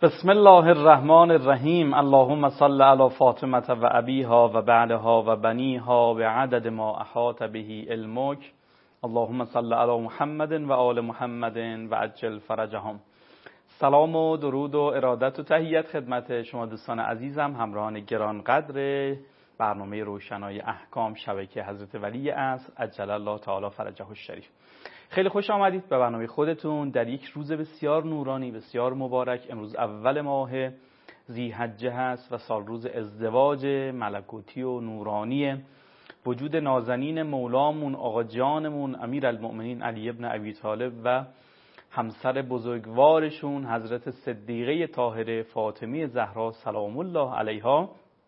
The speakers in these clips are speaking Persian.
بسم الله الرحمن الرحیم. اللهم صل علی فاطمه و ابیها و بعلها و بنیها بعدد ما احاط به علمک. اللهم صل علی محمد و آل محمد و عجل فرجهم. سلام و درود و ارادت و تحیت خدمت شما دوستان عزیزم، همراهان گرانقدر برنامه روشنای احکام شبکه حضرت ولی عصر عجل الله تعالی فرجه الشریف. خیلی خوش آمدید به برنامه خودتون در یک روز بسیار نورانی، بسیار مبارک. امروز اول ماه ذی‌حجه هست و سال روز ازدواج ملکوتی و نورانی وجود نازنین مولامون آقا جانمون امیرالمؤمنین علی ابن ابی طالب و همسر بزرگوارشون حضرت صدیقه طاهره فاطمه زهرا سلام الله علیها.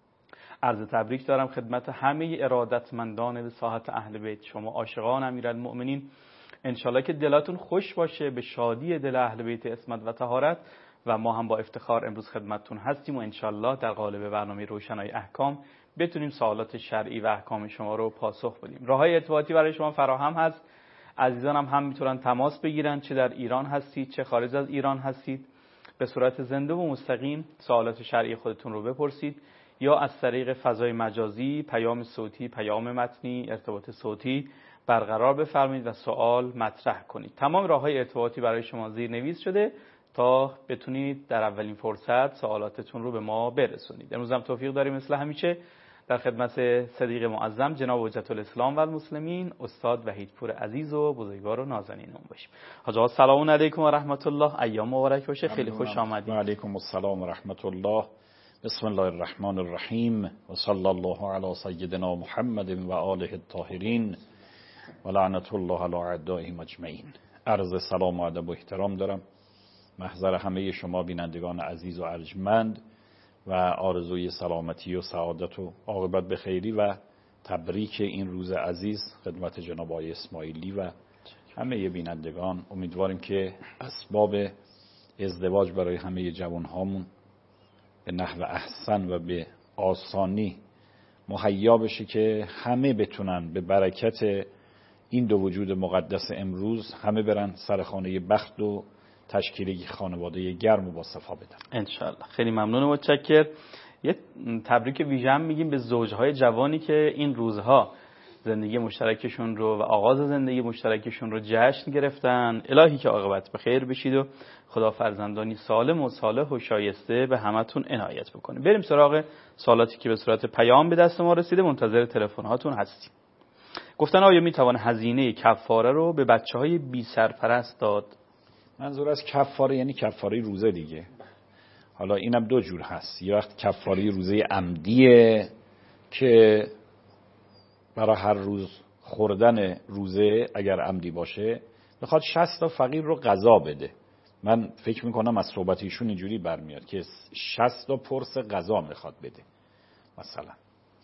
عرض تبریک دارم خدمت همه ارادتمندان به ساحت اهل بیت، شما عاشقان امیرالمؤمنین. انشالله که دلاتون خوش باشه به شادی دل اهل بیت عصمت و طهارت و ما هم با افتخار امروز خدمتتون هستیم و انشالله در قالب برنامه روشنای احکام بتونیم سوالات شرعی و احکام شما رو پاسخ بدیم. راههای ارتباطی برای شما فراهم هست. عزیزانم هم میتونن تماس بگیرن، چه در ایران هستید چه خارج از ایران هستید، به صورت زنده و مستقیم سوالات شرعی خودتون رو بپرسید یا از طریق فضای مجازی پیام صوتی، پیام متنی، ارتباط صوتی برقرار بفرمایید و سوال مطرح کنید. تمام راههای ارتباطی برای شما زیرنویس شده تا بتونید در اولین فرصت سوالاتتون رو به ما برسونید. امروز هم توفیق داریم مثل همیشه در خدمت صدیق معظم جناب حجت الاسلام و المسلمین استاد وحیدپور عزیز و بزرگوار و نازنینمون باشیم. حاجی سلام علیکم و رحمت الله، ایام مبارک باشه. خیلی خوش آمدید. و علیکم السلام و رحمت الله. بسم الله الرحمن الرحیم و صلی الله علی سیدنا محمد و آله الطاهرین و لعنت الله علی اعدائهم اجمعین. عرض سلام و ادب و احترام دارم محضر همه شما بینندگان عزیز و ارجمند و آرزوی سلامتی و سعادت و عاقبت به خیری و تبریک این روز عزیز خدمت جناب آقای اسماعیلی و همه بینندگان. امیدواریم که اسباب ازدواج برای همه جوانهامون به نحو احسن و به آسانی مهیا بشه که همه بتونن به برکت این دو وجود مقدس امروز همه برن سر خانه بخت و تشکیل یک خانواده گرم و با صفا بدن انشالله. خیلی ممنون و متشکر. یه تبریک ویژه هم میگیم به زوجهای جوانی که این روزها زندگی مشترکشون رو و آغاز زندگی مشترکشون رو جشن گرفتن. الهی که عاقبت به خیر بشید و خدا فرزندانی سالم و صالح و شایسته به همتون عنایت بکنه. بریم سراغ سوالاتی که به صورت پیام به دست ما رسیده. منتظر تلفن هاتون هستیم. گفتن آیا میتوان هزینه کفاره رو به بچه‌های بی سرپرست داد؟ منظور از کفاره یعنی کفاره روزه دیگه. حالا اینم دو جور هست. یه وقت کفاره روزه عمدیه که برای هر روز خوردن روزه اگر عمدی باشه میخواد 60 تا فقیر رو غذا بده. من فکر میکنم از صحبت ایشون اینجوری برمیاد که 60 تا پرس غذا میخواد بده مثلا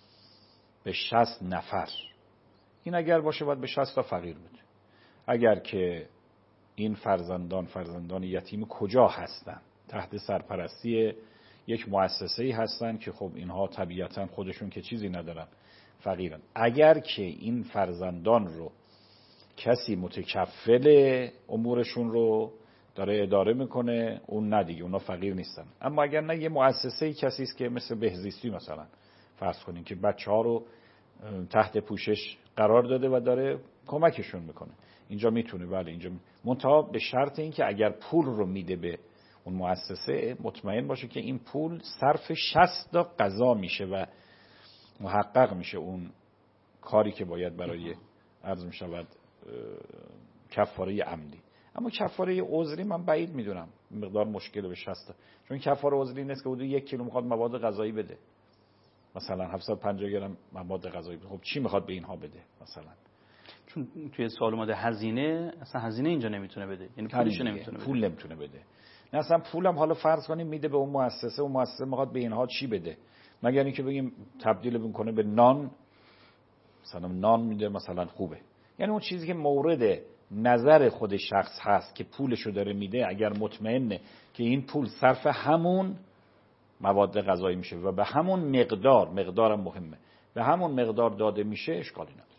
به 60 نفر. این اگر باشه باید به 60 تا فقیر بده. اگر که این فرزندان یتیم کجا هستن؟ تحت سرپرستی یک مؤسسه‌ای هستن که خب اینها طبیعتاً خودشون که چیزی ندارن، فقیرن. اگر که این فرزندان رو کسی متکفل امورشون رو داره اداره میکنه، اون نه دیگه، اونا فقیر نیستن. اما اگر نه یه مؤسسه‌ای کسی است که مثل بهزیستی مثلا فرض کنین که بچه‌ها رو تحت پوشش قرار داده و داره کمکشون میکنه، اینجا میتونه. بله اینجا منتها به شرط این که اگر پول رو میده به اون مؤسسه مطمئن باشه که این پول صرف 60 تا غذا میشه و محقق میشه اون کاری که باید برای عرض میشود کفاره عمدی. اما کفاره عذری من بعید میدونم مقدار مشکل به 60 تا، چون کفاره عذری نیست که حدود 1 کیلو میخواد مواد غذایی بده، مثلا 750 گرم مواد غذایی بده. خب چی میخواد به اینها بده مثلا؟ چون توی سوال اومده هزینه، اصلا هزینه اینجا نمیتونه بده، یعنی پولش نمیتونه بده. پول نمیتونه بده. نه اصلا پولم حالا فرض کنیم میده به اون مؤسسه، اون مؤسسه میخواد به اینها چی بده؟ مگر اینکه بگیم تبدیل میکنه به نان، مثلا نان میده مثلا خوبه. یعنی اون چیزی که مورد نظر خود شخص هست که پولشو داره میده، اگر مطمئنه که این پول صرف همون مواد غذایی میشه و به همون مقدارم مهمه، به همون مقدار داده میشه، اشکالی نداره.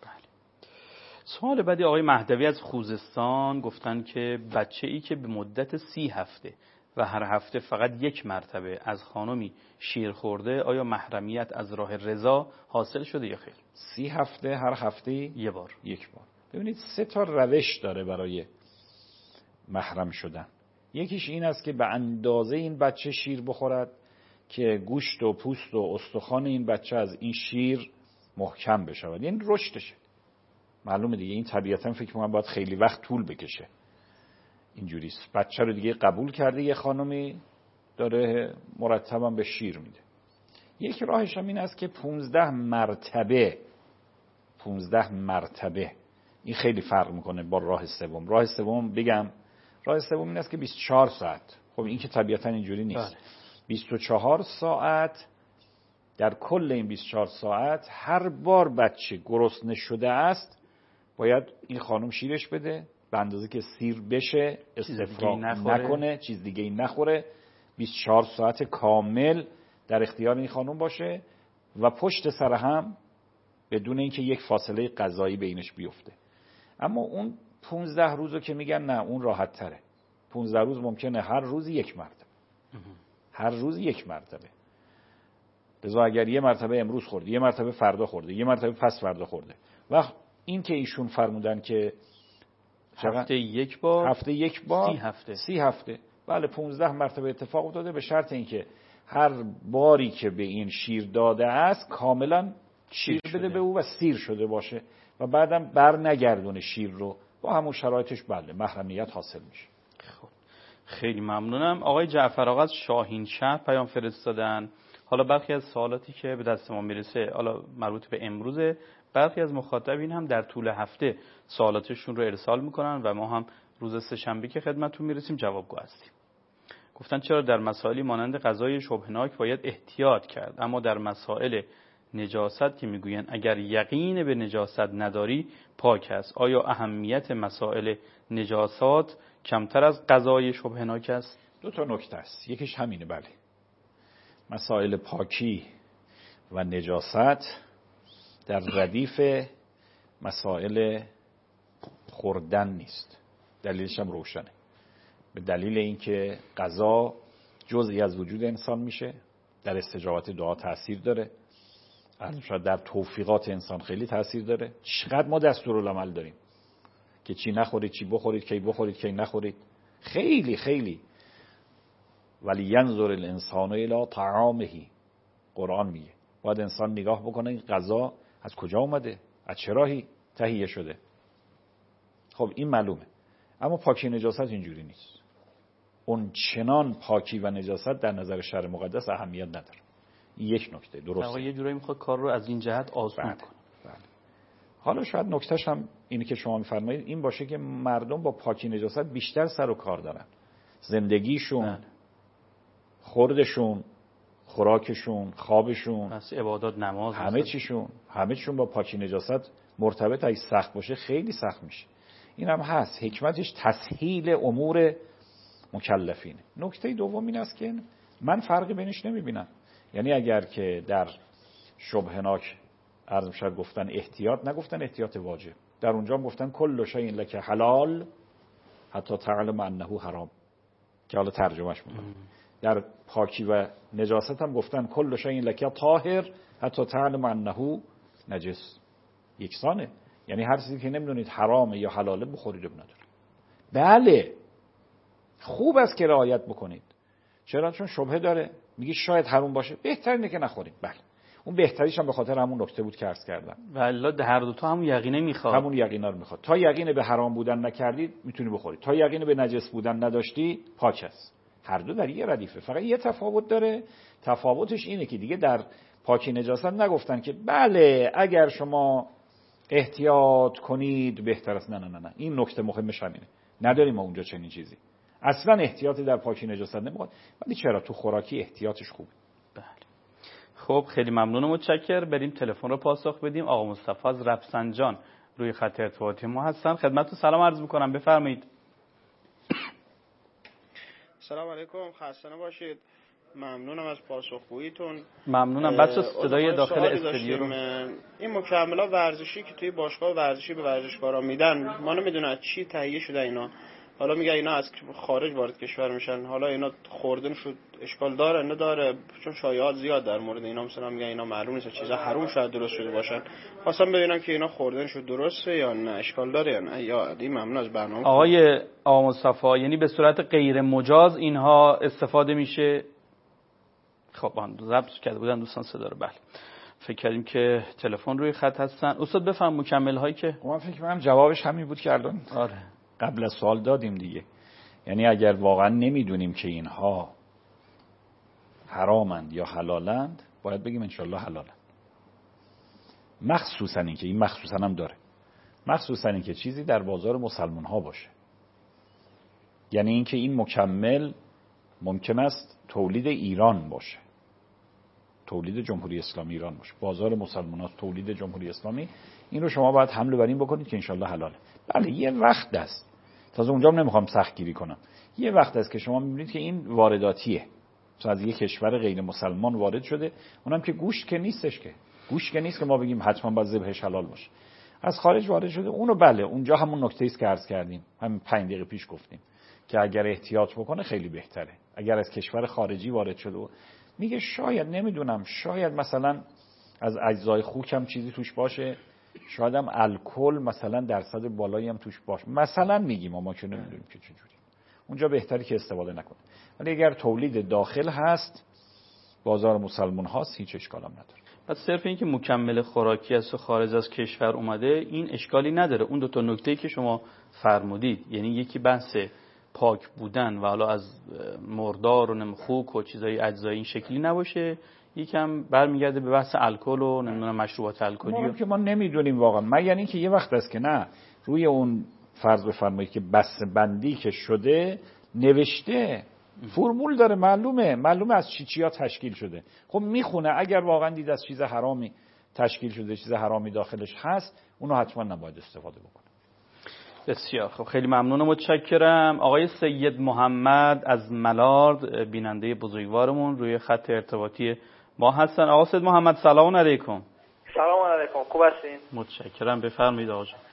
سوال بعدی آقای مهدوی از خوزستان گفتن که بچه‌ای که به مدت 30 هفته و هر هفته فقط یک مرتبه از خانمی شیر خورده، آیا محرمیت از راه رضا حاصل شده یا خیر؟ 30 هفته هر هفته یک بار. ببینید 3 تا روش داره برای محرم شدن. یکیش این است که به اندازه این بچه شیر بخورد که گوشت و پوست و استخوان این بچه از این شیر محکم بشود، یعنی رشدشه. معلومه دیگه این طبیعتا فکر می‌کنم باید خیلی وقت طول بکشه. اینجوریست، بچه رو دیگه قبول کرده یه خانمی داره مرتبا به شیر میده. یک راهش هم این است که 15 مرتبه این خیلی فرق میکنه با راه سوم. راه سوم بگم، راه سوم این است که 24 ساعت. خب این که طبیعتا اینجوری نیست. 24 ساعت، در کل این 24 ساعت هر بار بچه گرسنه شده است باید این خانم شیرش بده به اندازه که سیر بشه، استفراغ نکنه، چیز دیگه ای نخوره. 24 ساعت کامل در اختیار این خانم باشه و پشت سر هم بدون اینکه یک فاصله غذایی بینش بیفته. اما اون 15 روزو که میگن نه، اون راحت تره. 15 روز ممکنه هر روز یک مرتبه. لذا اگر یه مرتبه امروز خورده، یه مرتبه فردا خورده، یه مرتبه پس فردا خورده، و این که ایشون فرمودن که هفته یک بار 30 هفته بله 15 مرتبه اتفاق افتاده، به شرط اینکه هر باری که به این شیر داده است کاملا شیر بده به او و سیر شده باشه و بعدم بر نگردونه شیر رو، با همون شرایطش بله محرمیت حاصل میشه. خب خیلی ممنونم. آقای جعفر آقا از شاهین شهر پیام فرستادن. حالا برخی از سوالاتی که به دست ما میرسه حالا مربوط به امروزه، برخی از مخاطبین هم در طول هفته سوالاتشون رو ارسال میکنن و ما هم روز سه‌شنبه که خدمتتون میرسیم جوابگو هستیم. گفتن چرا در مسائلی مانند غذای شبهناک باید احتیاط کرد، اما در مسائل نجاست که میگوین اگر یقین به نجاست نداری پاک است، آیا اهمیت مسائل نجاسات کمتر از غذای شبهناک است؟ 2 تا نکته است. یکیش همینه، بله مسائل پاکی و نجاست در ردیف مسائل خوردن نیست. دلیلش هم روشنه، به دلیل اینکه غذا جزئی از وجود انسان میشه، در استجابت دعا تأثیر داره، شاید در توفیقات انسان خیلی تأثیر داره. چقدر ما دستورالعمل داریم که چی نخورید، چی بخورید، کی بخورید، کی نخورید، خیلی خیلی. ولی ینظر الانسان الی طعامه، قرآن میگه باید انسان نگاه بکنه این غذا از کجا اومده، از چه راهی تهیه شده. خب این معلومه. اما پاکی نجاست اینجوری نیست. اون چنان پاکی و نجاست در نظر شرع مقدس اهمیت نداره. این یک نکته درسته. یه جورایی میخواد کار رو از این جهت آسون کنه. بله. حالا شاید نکتهش هم اینی که شما میفرمایید این باشه که مردم با پاکی نجاست بیشتر سر و کار دارن. زندگیشون، خوردشون، خوراکشون، خوابشون، پس عبادات، نماز، همه چیشون با پاکی نجاست مرتبط. اگه سخت باشه خیلی سخت میشه. این هم هست حکمتش تسهیل امور مکلفینه. نکته دوم این است که من فرقی بینش نمیبینم. یعنی اگر که در شبهناک عرض می‌شود گفتن احتیاط، نگفتن احتیاط واجب، در اونجا هم گفتن کل شیء لک حلال حتی تعلم انه حرام، که حالا ترجمهش میکنم. در پاکی و نجاست هم گفتن کل شیء لک طاهر حتی تعلم انه نجس. یکسانه، یعنی هر چیزی که نمیدونید حرامه یا حلاله بخورید اب نداره. بله خوب است که رعایت بکنید. چرا؟ چون شبهه داره، میگی شاید حرام باشه، بهترینه که نخورید. بله اون بهتریش هم به خاطر همون نکته بود که عرض کردم. والله هر دو تا همون یقینه میخواد، همون یقینا رو میخواد. تا یقین به حرام بودن نکردید میتونی بخورید، تا یقین به نجس بودن نداشتی پاک است. هر دو در یه ردیفه، فقط یه تفاوت داره. تفاوتش اینه که دیگه در پاکی نجاست نگفتن که بله اگر شما احتیاط کنید بهتر است. نه این نکته مهمش همینه. نداریم ما اونجا چنین چیزی. اصلا احتیاطی در پاکی نجاست نمیخواد. ولی چرا تو خوراکی احتیاطش خوبه. بله. خب خیلی ممنون و متشکر. بریم تلفن رو پاسخ بدیم. آقا مصطفی از رفسنجان روی خط ارتباطی ما هستن. خدمتتون سلام عرض می‌کنم، بفرمایید. سلام علیکم، خسته نباشید. ممنونم از پاسخگوییتون. ممنونم. بچه صدای داخل استودیو رو. این مکملات ورزشی که توی باشگاه ورزشی به ورزشکارا میدن، ما نمیدونم از چی تهیه شده اینا حالا میگه اینا از خارج وارد کشور میشن، حالا اینا خوردن شد اشکال داره نداره؟ چون شایعات زیاد در مورد اینا، مثلا میگن اینا معلوم نیست چیزا حروم شاید درست شده باشن. خواستم ببینم که اینا خوردن شد درسته یا نه، اشکال داره یا نه. یا عادی ممنون از برنامه. آقای مصطفی، یعنی به صورت غیر مجاز اینها استفاده میشه؟ خب من ضبط کرده بودن دوستان صدا رو. بله فکر کردیم که تلفن روی خط هستن. استاد بفرم مکمل هایی که من فکر کنم جوابش همین بود که الان قبل از سوال دادیم دیگه. یعنی اگر واقعا نمیدونیم که اینها حرامند یا حلالند، باید بگیم انشالله حلالند. مخصوصا این که این مخصوصا هم داره، مخصوصا این که چیزی در بازار مسلمان ها باشه. یعنی این که این مکمل ممکن است تولید ایران باشه، تولید جمهوری اسلامی ایران باشه، بازار مسلمانات تولید جمهوری اسلامی، این رو شما باید حمله بر این بکنید که انشالله حلاله. بله یه وقت است، تازه اونجا هم نمیخوام سختگیری کنم، یه وقت است که شما میبینید که این وارداتیه، مثلا از یه کشور غیر مسلمان وارد شده، اونم که گوشت که نیستش، که گوشت که نیست که ما بگیم حتما باید ذبحش حلال باشه، از خارج وارد شده. اونو بله اونجا همون نکته است که عرض کردیم، همین 5 دقیقه پیش گفتیم که اگر احتیاط بکنه خیلی بهتره. اگر از کشور خارجی وارد شده و میگه شاید نمیدونم، شاید مثلا از اجزای خوک هم چیزی توش باشه، شاید هم الکل مثلا درصد بالایی هم توش باشه، مثلا میگیم ما که نمیدونیم که چجوری، اونجا بهتره که استفاده نکنه. ولی اگر تولید داخل هست، بازار مسلمان هاست، هیچ اشکال هم نداره. پس صرف این که مکمل خوراکی است و خارج از کشور اومده این اشکالی نداره. اون دو تا نکته‌ای که شما فرمودید، یعنی یکی بحث پاک بودن و حالا از مردار و نمخوک و چیزای اجزایی این شکلی نباشه، یکم برمیگرده به بحث الکل و نمیدونم مشروبات الکلی که ما نمیدونیم واقعا، مگر اینکه یه وقت است که نه روی اون فرض بفرمایید که بسته بندی که شده نوشته، فرمول داره، معلومه از چیا تشکیل شده. خب میخونه، اگر واقعا دید از چیز حرامی تشکیل شده، چیز حرامی داخلش هست، اونو حتما نباید استفاده بکنه. بسیار خب، خیلی ممنونم، متشکرم. آقای سید محمد از ملارد بیننده بزرگوارمون روی خط ارتباطی ما هستن. آقا سید محمد سلام علیکم. سلام علیکم، خوب هستین؟ متشکرم، بفرمایید آقا جان.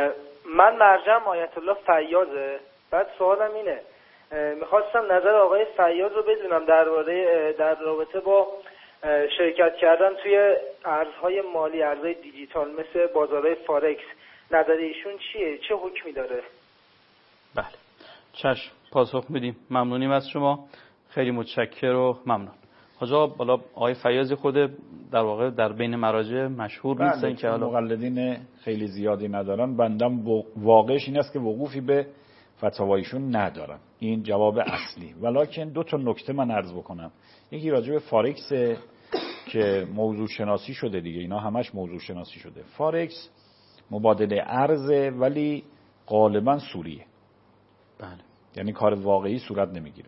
من مرجم آیت الله فیاضه. بعد سوالم اینه، میخواستم نظر آقای فیاض رو بدونم در رابطه با شرکت کردن توی ارزهای مالی، ارزهای دیجیتال مثل بازارهای فارکس. نظر ایشون چیه؟ چه حکمی داره؟ بله چشم، پاسخ میدیم. ممنونیم از شما، خیلی متشکر و ممنون. حاجا بالا آقای فیاضی خود در واقع در بین مراجع مشهور نیستن که حالا مقلدین خیلی زیادی ندارن. بندم واقعش این است که وقوفی به فتاوایشون ندارم. این جواب اصلی. ولکن 2 تا نکته من عرض بکنم. یکی راجع به فارکس که موضوع شناسی شده دیگه، اینا همش موضوع شناسی شده. فارکس مبادله ارزه ولی غالبا سوریه. بله. یعنی کار واقعی صورت نمیگیره،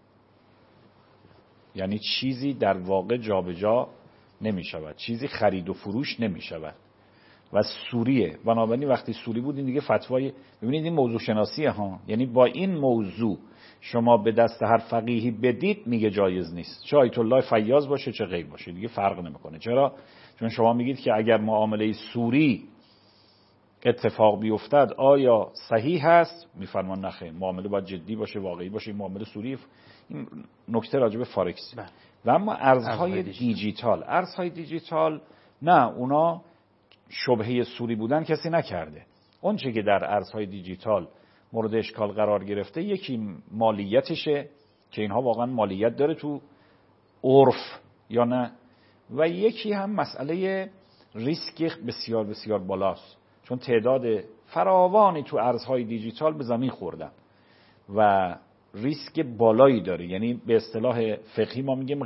یعنی چیزی در واقع جابجا نمی شود، چیزی خرید و فروش نمی شود و سوریه. بنابراین وقتی سوری بود این دیگه فتوای، ببینید این موضوع شناسیه ها، یعنی با این موضوع شما به دست هر فقیهی بدید میگه جایز نیست، چه آیت الله فیاض باشه چه غیر باشه، دیگه فرق نمیکنه. چرا؟ چون شما میگید که اگر معامله سوری اتفاق بیفتد آیا صحیح هست؟ میفرمان نخیر، معامله باید جدی باشه، واقعی باشه. این معامله سوری. این نکته راجع به فارکس. و اما ارزهای دیجیتال نه، اونا شبهه سوری بودن کسی نکرده. اون چه که در ارزهای دیجیتال مورد اشکال قرار گرفته، یکی مالیتشه که اینها واقعا مالیت داره تو عرف یا نه، و یکی هم مسئله ریسک بسیار بسیار بالاست، چون تعداد فراوانی تو ارزهای دیجیتال به زمین خوردن و ریسک بالایی داره. یعنی به اصطلاح فقهی ما میگیم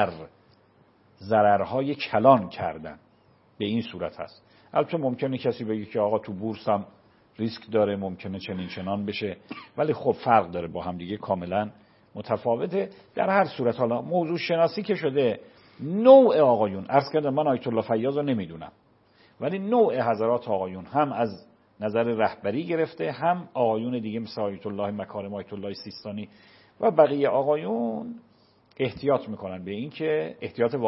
ضررهای کلان کردن، به این صورت هست. البته ممکنه کسی بگه که آقا تو بورس هم ریسک داره، ممکنه چنین چنان بشه، ولی خب فرق داره با هم دیگه، کاملا متفاوته. در هر صورت حالا موضوع شناسی که شده، نوع آقایون عرض کردم، من آیت الله فیاض رو نمیدونم، ولی نوع حضرات آقایون هم از نظر رهبری گرفته، هم آقایون دیگه مثل آیت الله مکارم، آیت الله سیستانی و بقیه آقایون احتیاط میکنن به این که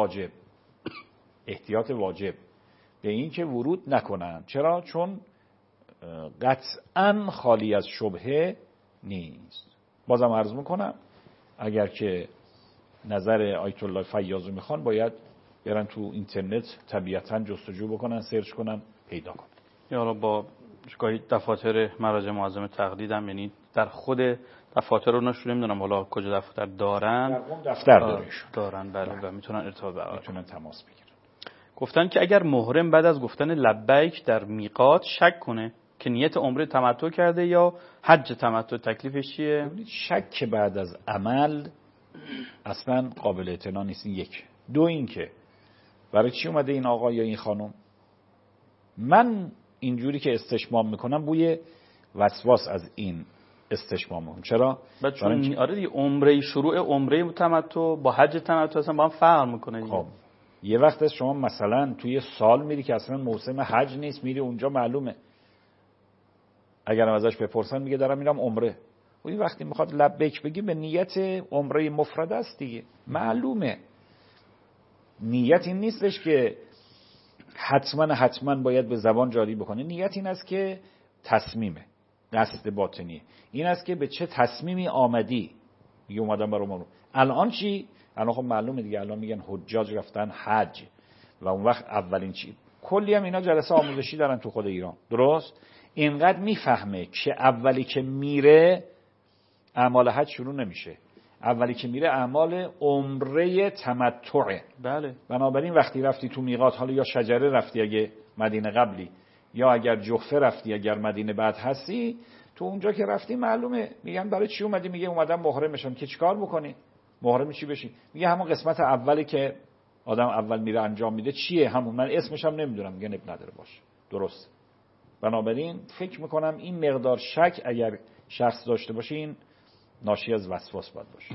احتیاط واجب به این که ورود نکنن. چرا؟ چون قطعاً خالی از شبهه نیست. بازم عرض میکنم اگر که نظر آیت الله فیاض رو میخوان باید برن تو اینترنت طبیعتاً جستجو بکنن، سرچ کنن، پیدا کنن. یا با گاهی دفاتر مراجع معظم تقلیدم، یعنی در خود دفاتر رو نشون نمیدونم حالا کجا دفتر دارن، در اون دفتر دارن بله و میتونن ارتباط برقرار میتونن تماس بگیرن. گفتن که اگر محرم بعد از گفتن لبیک در میقات شک کنه که نیت عمره تمتع کرده یا حج تمتع، تکلیفش چیه؟ ببینید شک بعد از عمل اصلا قابل اعتنا نیست. یک. دو اینکه برای چی اومده این آقا یا این خانم؟ من اینجوری که استشمام میکنم بوی وسواس از این استشمام میکنم. چرا؟ چون آره دیگه عمره، شروع عمره تمتع با حج تمتع اصلا با هم فرق میکنه دیگه. خب یه وقت از شما مثلا توی سال میری که اصلا موسم حج نیست، میری اونجا معلومه، اگرم ازش بپرسن میگه دارم میرم عمره. و این وقتی میخواد لبیک بگی به نیت عمره مفرد است دیگه، معلومه. نیت این نیستش که حتما باید به زبان جاری بکنه. نیت این است که تصمیمه، قصد باطنیه. این است که به چه تصمیمی آمدی. میگه اومدم برای عمره. الان چی؟ الان خب معلومه دیگه، الان میگن حجاج رفتن حج و اون وقت اولین چی، کلی هم اینا جلسه آموزشی دارن تو خود ایران، درست؟ اینقدر میفهمه که اولی که میره اعمال حج شروع نمیشه، اولی که میره اعمال عمره تمتعه. بله. بنابراین وقتی رفتی تو میقات، حالا یا شجره رفتی اگه مدینه قبلی، یا اگر جحفه رفتی اگر مدینه بعد هستی، تو اونجا که رفتی معلومه. میگن برای چی اومدی؟ میگه اومدم محرم بشم. که چیکار بکنی؟ محرم چی بشی؟ میگه همون قسمت اولی که آدم اول میره انجام میده چیه؟ همون، من اسمش هم نمیدونم. میگه اب نداره، باشه، درست. بنابراین فکر میکنم این مقدار شک اگر شخص داشته باشه این ناشی از وسواس باید باشه.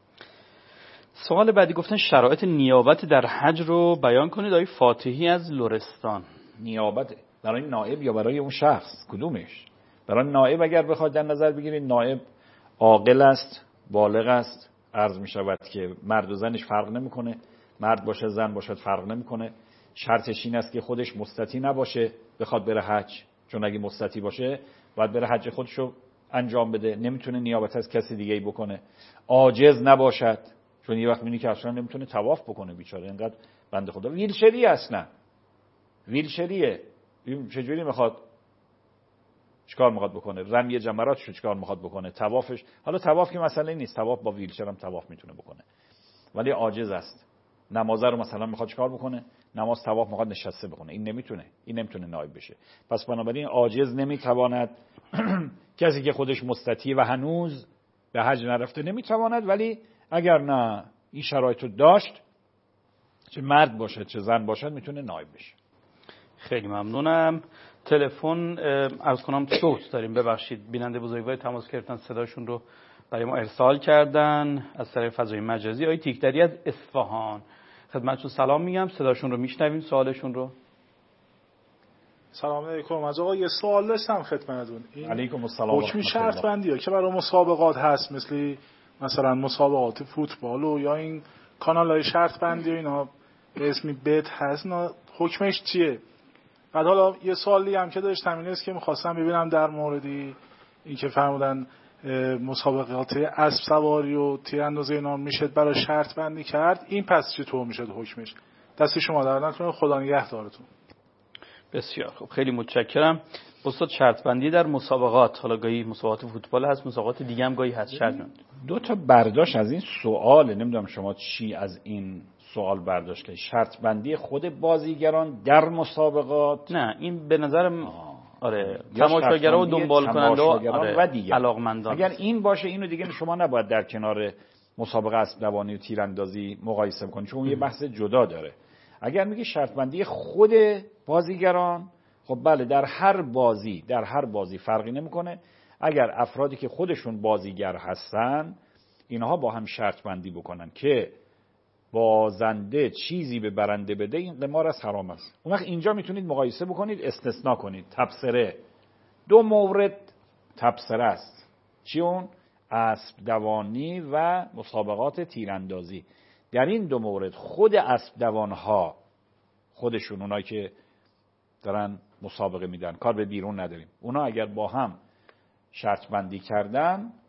سوال بعدی گفتن شرایط نیابت در حج رو بیان کنید. آقای فاتحی از لرستان. نیابت برای نائب یا برای اون شخص کدومش؟ برای نائب اگر بخواد در نظر بگیرید، نائب عاقل است، بالغ است، عرض می شود که مرد و زنش فرق نمیکنه، مرد باشه زن باشد فرق نمیکنه. شرطش این است که خودش مستطیع نباشه بخواد بره حج، چون اگه مستطیع باشه باید بره حج خودشو انجام بده، نمیتونه نیابت از کسی دیگه ای بکنه. عاجز نباشد، چون یه وقت میبینی که اصلا نمیتونه طواف بکنه بیچاره، اینقدر بنده خدا ویلچری اصلا ویلچریه، چجوری میخواد چیکار میخواد بکنه؟ رمی جمراتش چیکار میخواد بکنه؟ طوافش، حالا طواف که مسئله نیست، طواف با ویلچر هم طواف میتونه بکنه، ولی عاجز است. نماز رو مثلا میخواد چیکار بکنه؟ نماز طواف میخواد نشسته بکنه، این نمیتونه نائب بشه. پس بنابراین عاجز نمیتواند کسی که خودش مستطیع و هنوز به حج نرفته نمیتواند، ولی اگر نه این شرایط رو داشت، چه مرد باشه چه زن باشد، میتونه نائب بشه. خیلی ممنونم. تلفن عرض کنم صوت داریم، ببخشید بیننده بزرگوار تماس گرفتن، صداشون رو برای ما ارسال کردن از طریق فضای مجازی. آقای تیکدری از اصفهان، خدمتتون سلام میگم، صداشون رو میشنویم، سوالشون رو. سلام علیکم. از آقا یه سوال داشتم خدمتتون. علیکم السلام. حکم شرط بندیه که برای مسابقات هست، مثلا مسابقات فوتبال و یا این کانال‌های شرط بندی و اینا به اسمی بت هست، اینا حکمش چیه؟ بعد حالا یه سوالی هم که داشتم این است که می‌خواستم ببینم در موردی این که فرمودن مسابقات اسب سواری و تیراندازی اینا میشه برای شرط بندی کرد، این پس چطور میشه حکمش؟ دست شما در نکنه، خدا نگهدارتون. بسیار خوب، خیلی متشکرم. استاد شرط بندی در مسابقات، حالا گاهی مسابقات فوتبال هست، مسابقات دیگه هم گاهی هست، شرط بندی. دو تا برداشت از این سوال، نمیدونم شما چی از این سوال برداشت که شرط بندی خود بازیگران در مسابقات؟ نه، این به نظرم آره تماشاگرها و دنبال کننده و دیگه علاقمندان. اگر این باشه اینو دیگه شما نباید در کنار مسابقه اسب دوانی و تیراندازی مقایسه کنید، چون یه بحث جدا داره. اگر میگه شرط بندی خود بازیگران، خب بله، در هر بازی فرقی نمیکنه. اگر افرادی که خودشون بازیگر هستن اینها با هم شرط بندی بکنن که بازنده چیزی به برنده بده، این قمار از حرام است. اون وقت اینجا میتونید مقایسه بکنید، استثناء کنید. تبصره، دو مورد تبصره است. چی اون؟ اسب دوانی و مسابقات تیراندازی. در این دو مورد خود اسب دوانها خودشون، اونایی که دارن مسابقه میدن، کار به بیرون نداریم، اونا اگر با هم شرط بندی کردن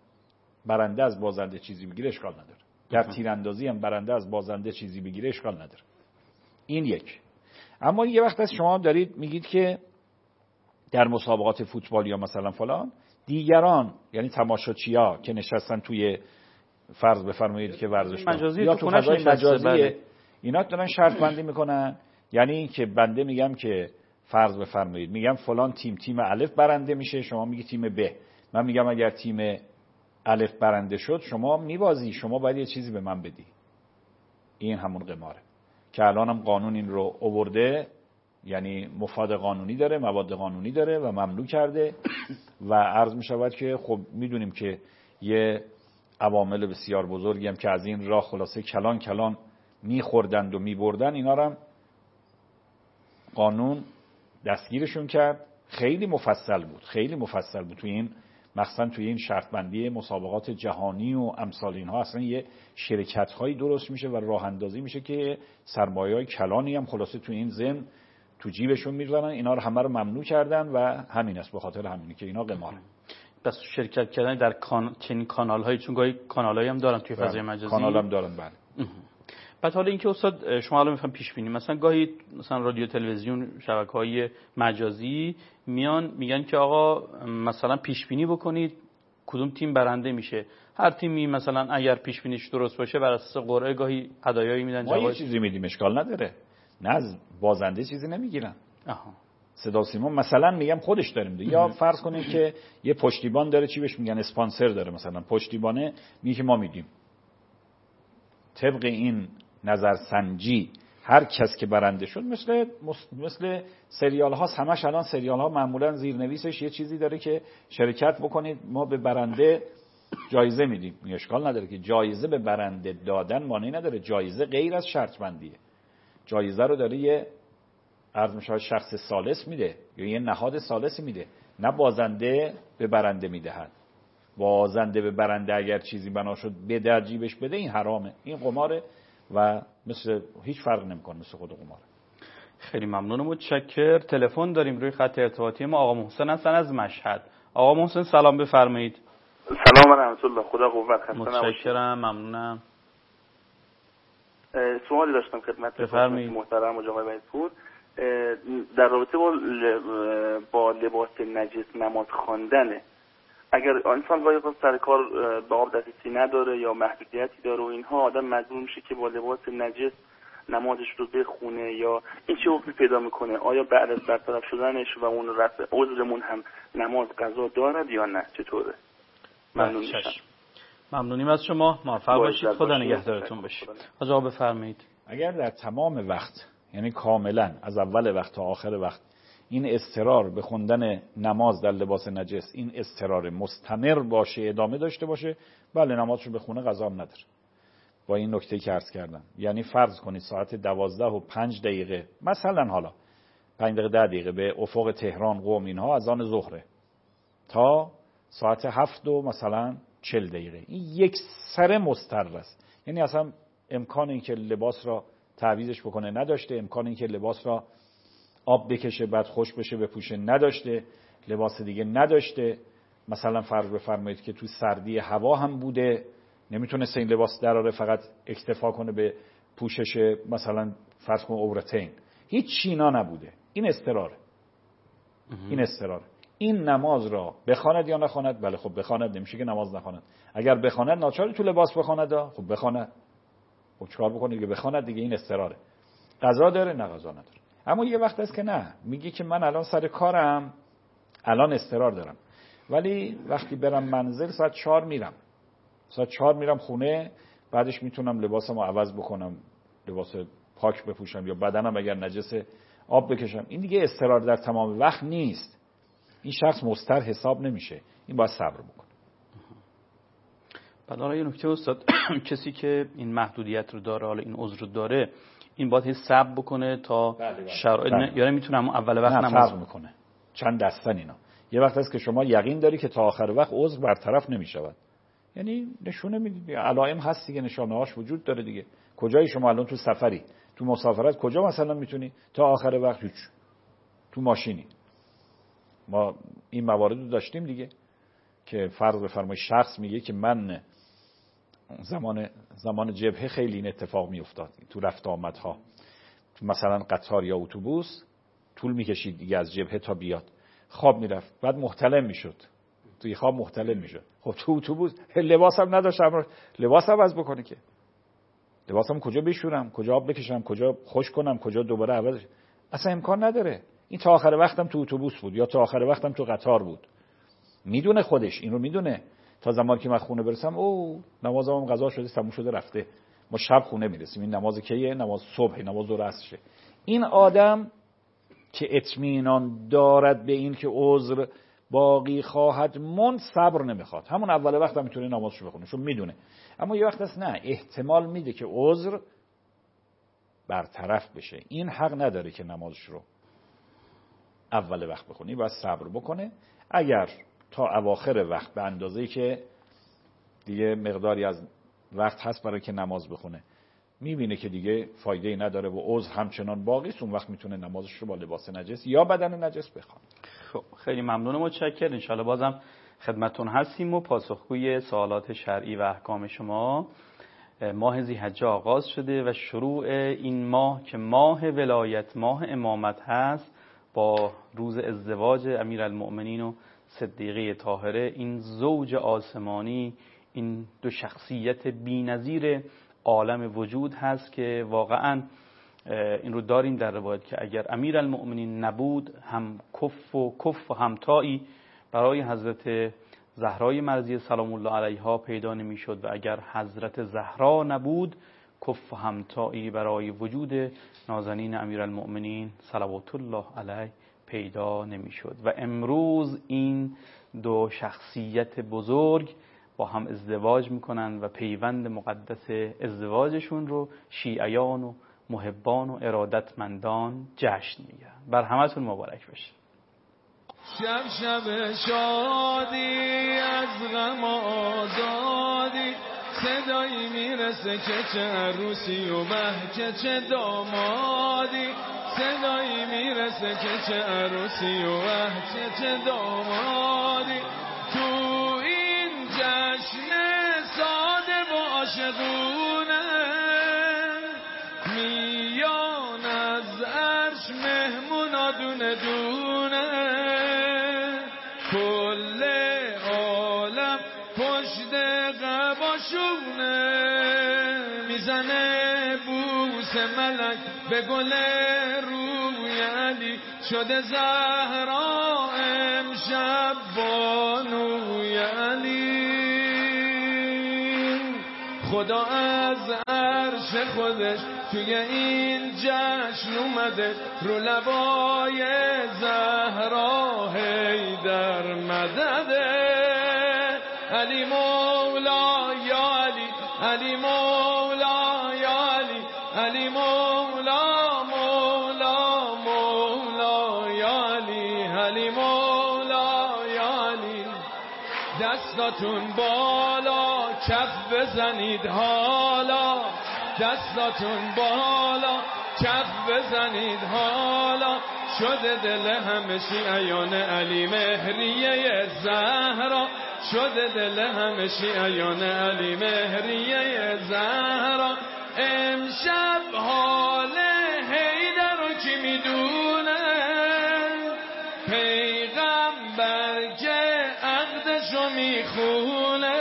برنده از بازنده چیزی بگیره اشکال نداره. در تیراندازی هم برنده از بازنده چیزی بگیره اشکال نداره. این یک. اما یه وقت از شما دارید میگید که در مسابقات فوتبال یا مثلا فلان دیگران، یعنی تماشاچی‌ها که نشستن توی فرض بفرمایید که ورزشگاه یا تو فضای مجازی اینا دارن شرط بندی میکنن، یعنی که بنده میگم که فرض بفرمایید میگم فلان تیم الف برنده میشه، شما میگی تیم ب، من میگم اگر تیم الف برنده شد شما میبازی، شما باید یه چیزی به من بدی. این همون قماره که الان هم قانون این رو آورده، یعنی مفاد قانونی داره، مواد قانونی داره و ممنوع کرده و عرض میشود که خب میدونیم که یه عوامل بسیار بزرگی هم که از این راه خلاصه کلان کلان میخوردند و میبردن، اینا رو هم قانون دستگیرشون کرد. خیلی مفصل بود توی این، مثلا توی این شرط بندی مسابقات جهانی و امثال اینها اصلا یه شرکت هایی درست میشه و راه اندازی میشه که سرمایه‌های کلانی هم خلاصه توی این ضمن تو جیبشون میذارن. اینا رو همه رو ممنوع کردن و همین است، به خاطر همینه که اینا قماره. بس شرکت کردن در چنین کانال‌هایی، چون گاهی کانال‌هایی هم دارن توی فضای مجازی. کانال هم دارن بله. بعد حالا اینکه استاد شما الان میخوام پیش بینی، مثلا گاهی مثلا رادیو تلویزیون شبکه‌های مجازی میان میگن که آقا مثلا پیش بینی بکنید کدوم تیم برنده میشه. هر تیمی مثلا اگر پیش بینیش درست باشه بر اساس قرعه گاهی هدایایی میدن، ما یه چیزی میدیم اشکال نداره، نه از بازنده چیزی نمیگیرن. صدا سیما مثلا میگم خودش داریم ده. یا فرض کنید که یه پشتیبان داره، چی بهش میگن، اسپانسر داره، مثلا پشتیبانه میگه که ما میدیم طبق این نظرسنجی هر کس که برنده شد، مثل سریال هاست، همش الان سریال ها معمولا زیرنویسش یه چیزی داره که شرکت بکنید ما به برنده جایزه میدیم. اشکال نداره که جایزه به برنده دادن معنی نداره، جایزه غیر از شرط بندیه. جایزه رو داره یه عرض میشه شخص ثالث میده یا یه نهاد ثالثی میده، نه بازنده به برنده میدهد. بازنده به برنده اگر چیزی بنا شد به در جیبش بده، این حرامه، این قماره و مثل هیچ فرق نمیکنه، مثل خود قماره. خیلی ممنونم، متشکر. تلفن داریم روی خط ارتباطی ما، آقا محسن هستن از مشهد. آقا محسن سلام بفرمایید. سلام و رحمت الله، خدا قوت، خسته نباشید. متشکرم، ممنونم. سوالی داشتم خدمت محترم و جناب وحیدپور در رابطه با لباس نجس نماز خواندنه. اگر انسان وای خود سر کار به آب دسترسی نداره یا محدودیتی داره و اینها، آدم مجبور میشه که با لباس نجس نمازش رو بخونه، یا این چه حکمی پیدا میکنه؟ آیا بعد از برطرف شدنش و اون رفع عذرمون هم نماز قضا دارد یا نه؟ چطوره؟ ممنونیم از شما، موفق باشید، خدا نگهدارتون باشه. آقا بفرمایید. اگر در تمام وقت، یعنی کاملا از اول وقت تا آخر وقت، این اضطرار به خوندن نماز در لباس نجس، این اضطرار مستمر باشه، ادامه داشته باشه، بله نمازشو بخونه قضا نداره. با این نکته که عرض کردم، یعنی فرض کنید ساعت 12:05 مثلا، حالا 5 دقیقه 10 دقیقه به افق تهران، قم، اینها از آن ظهره تا ساعت 7 مثلا 40 دقیقه، این یک سر مستر است. یعنی اصلا امکان این که لباس را تعویضش بکنه نداشته، امکان این که لباس را آب بکشه بعد خوش بشه بپوشه نداشته، لباس دیگه نداشته. مثلا فرض بفرمایید که تو سردی هوا هم بوده، نمیتونسته این لباس دراره، فقط اکتفا کنه به پوشش مثلا فرض کن عورتین، هیچ چینا نبوده. این اضطراره. این نماز را بخواند یا نخواند؟ بله خب بخواند، نمیشه که نماز نخواند. اگر بخواند ناچار تو لباس بخواند، خب بخواند، خب چیکار بکنه دیگه؟ بخواند دیگه، این اضطراره. قضا داره؟ نه قضا نداره. اما یه وقت است که نه، میگی که من الان سر کارم، الان اضطرار دارم، ولی وقتی برم منزل ساعت 4 میرم خونه، بعدش میتونم لباسمو عوض بکنم، لباس پاک بپوشم یا بدنم اگر نجسه آب بکشم. این دیگه اضطرار در تمام وقت نیست، این شخص مضطر حساب نمیشه، این باید صبر بکنه. بعد حالا یه نکته استاد، کسی که این محدودیت رو داره، حالا این عذر رو داره، این باید صبر بکنه تا شرایط، یا نمیتونه همون اول وقت نماز میکنه. چند دستن اینا. یه وقت هست که شما یقین داری که تا آخر وقت عذر برطرف نمیشود، یعنی نشونه میدید، علائم هست دیگه، نشانه هاش وجود داره دیگه. کجایی شما الان تو سفری، تو مسافرت، کجا مثلا میتونی تا آخر وقت تو ماشینی؟ ما این موارد رو داشتیم دیگه. که فرض بفرمایید شخص میگه که من زمان جبهه خیلی این اتفاق میافتاد تو رفت آمدها، مثلا قطار یا اتوبوس طول میکشید دیگه از جبهه تا بیاد، خواب میرفت، بعد محتلم میشد، توی خواب محتلم میشد. خب تو اتوبوس لباس هم نداشتم، لباس عوض بکنه که لباسم کجا بشورم، کجا آب بکشم، کجا خوش کنم، کجا دوباره عوض، اصلا امکان نداره. این تا آخر وقتم تو اتوبوس بود یا تا آخر وقتم تو قطار بود، میدونه خودش اینو میدونه. تا زمانی که من خونه برسم نمازم قضا شده تموم شده رفته، ما شب خونه میرسیم. این نماز کیه؟ نماز صبح، نماز ظهر عصرشه. این آدم که اطمینان دارد به این که عذر باقی خواهد موند صبر نمیخواد، همون اول وقت هم میتونه نمازشو بخونه چون میدونه. اما یه وقت هست نه، احتمال میده که عذر برطرف بشه، این حق نداره که نمازش رو اول وقت بخونی، باید صبر بکنه. اگر تا اواخر وقت به اندازه‌ای که دیگه مقداری از وقت هست برای که نماز بخونه میبینه که دیگه فایده‌ای نداره و عذر همچنان باقی است، اون وقت میتونه نمازش رو با لباس نجس یا بدن نجس بخونه. خب خیلی ممنون، متشکرم. ان شاءالله بازم خدمتتون هستیم و پاسخگوی سوالات شرعی و احکام شما. ماه ذی‌حجه آغاز شده و شروع این ماه که ماه ولایت، ماه امامت هست، با روز ازدواج امیرالمؤمنین و صدیقه طاهره، این زوج آسمانی، این دو شخصیت بی‌نظیر عالم وجود هست که واقعا این رو داریم در روایت که اگر امیرالمؤمنین نبود هم کف و همتایی برای حضرت زهرای مرضیه سلام الله علیها پیدا نمیشد و اگر حضرت زهرا نبود کف و همتایی برای وجود نازنین امیرالمؤمنین صلوات الله علیه پیدا نمیشد. و امروز این دو شخصیت بزرگ با هم ازدواج میکنن و پیوند مقدس ازدواجشون رو شیعیان و محبان و ارادتمندان جشن میگیرن. بر همتون مبارک باشه. شب شب شادی از غم آزادی، صدایی میرسه که چه عروسی و که چه دامادی، صدایی میرسه که چه عروسی و چه دامادی. تو این جشن ساده و عاشقونه، میان از عرش مهمونا دونه دونه، کل عالم پشت قباشونه، میزنه بوس ملک به گل روی علی، شده زهرا امشب بانوی علی. خدا از عرش خودش توی این جشن اومده، رو لبای زهرا حیدر مدده. علی مولا یا علی، علی مولا یا علی، علی مولا مولا مولا یا علی، علی مولا یا علی. دستاتون بالا کف بزنید حالا، دستاتون بالا کف بزنید حالا، شده دل همه شیعیان علی مهریه زهرا، شده دل همه شیعیان علی مهریه زهرا. امشب حال حیدر رو کی میدونه، پیغمبر که عقدشو میخونه،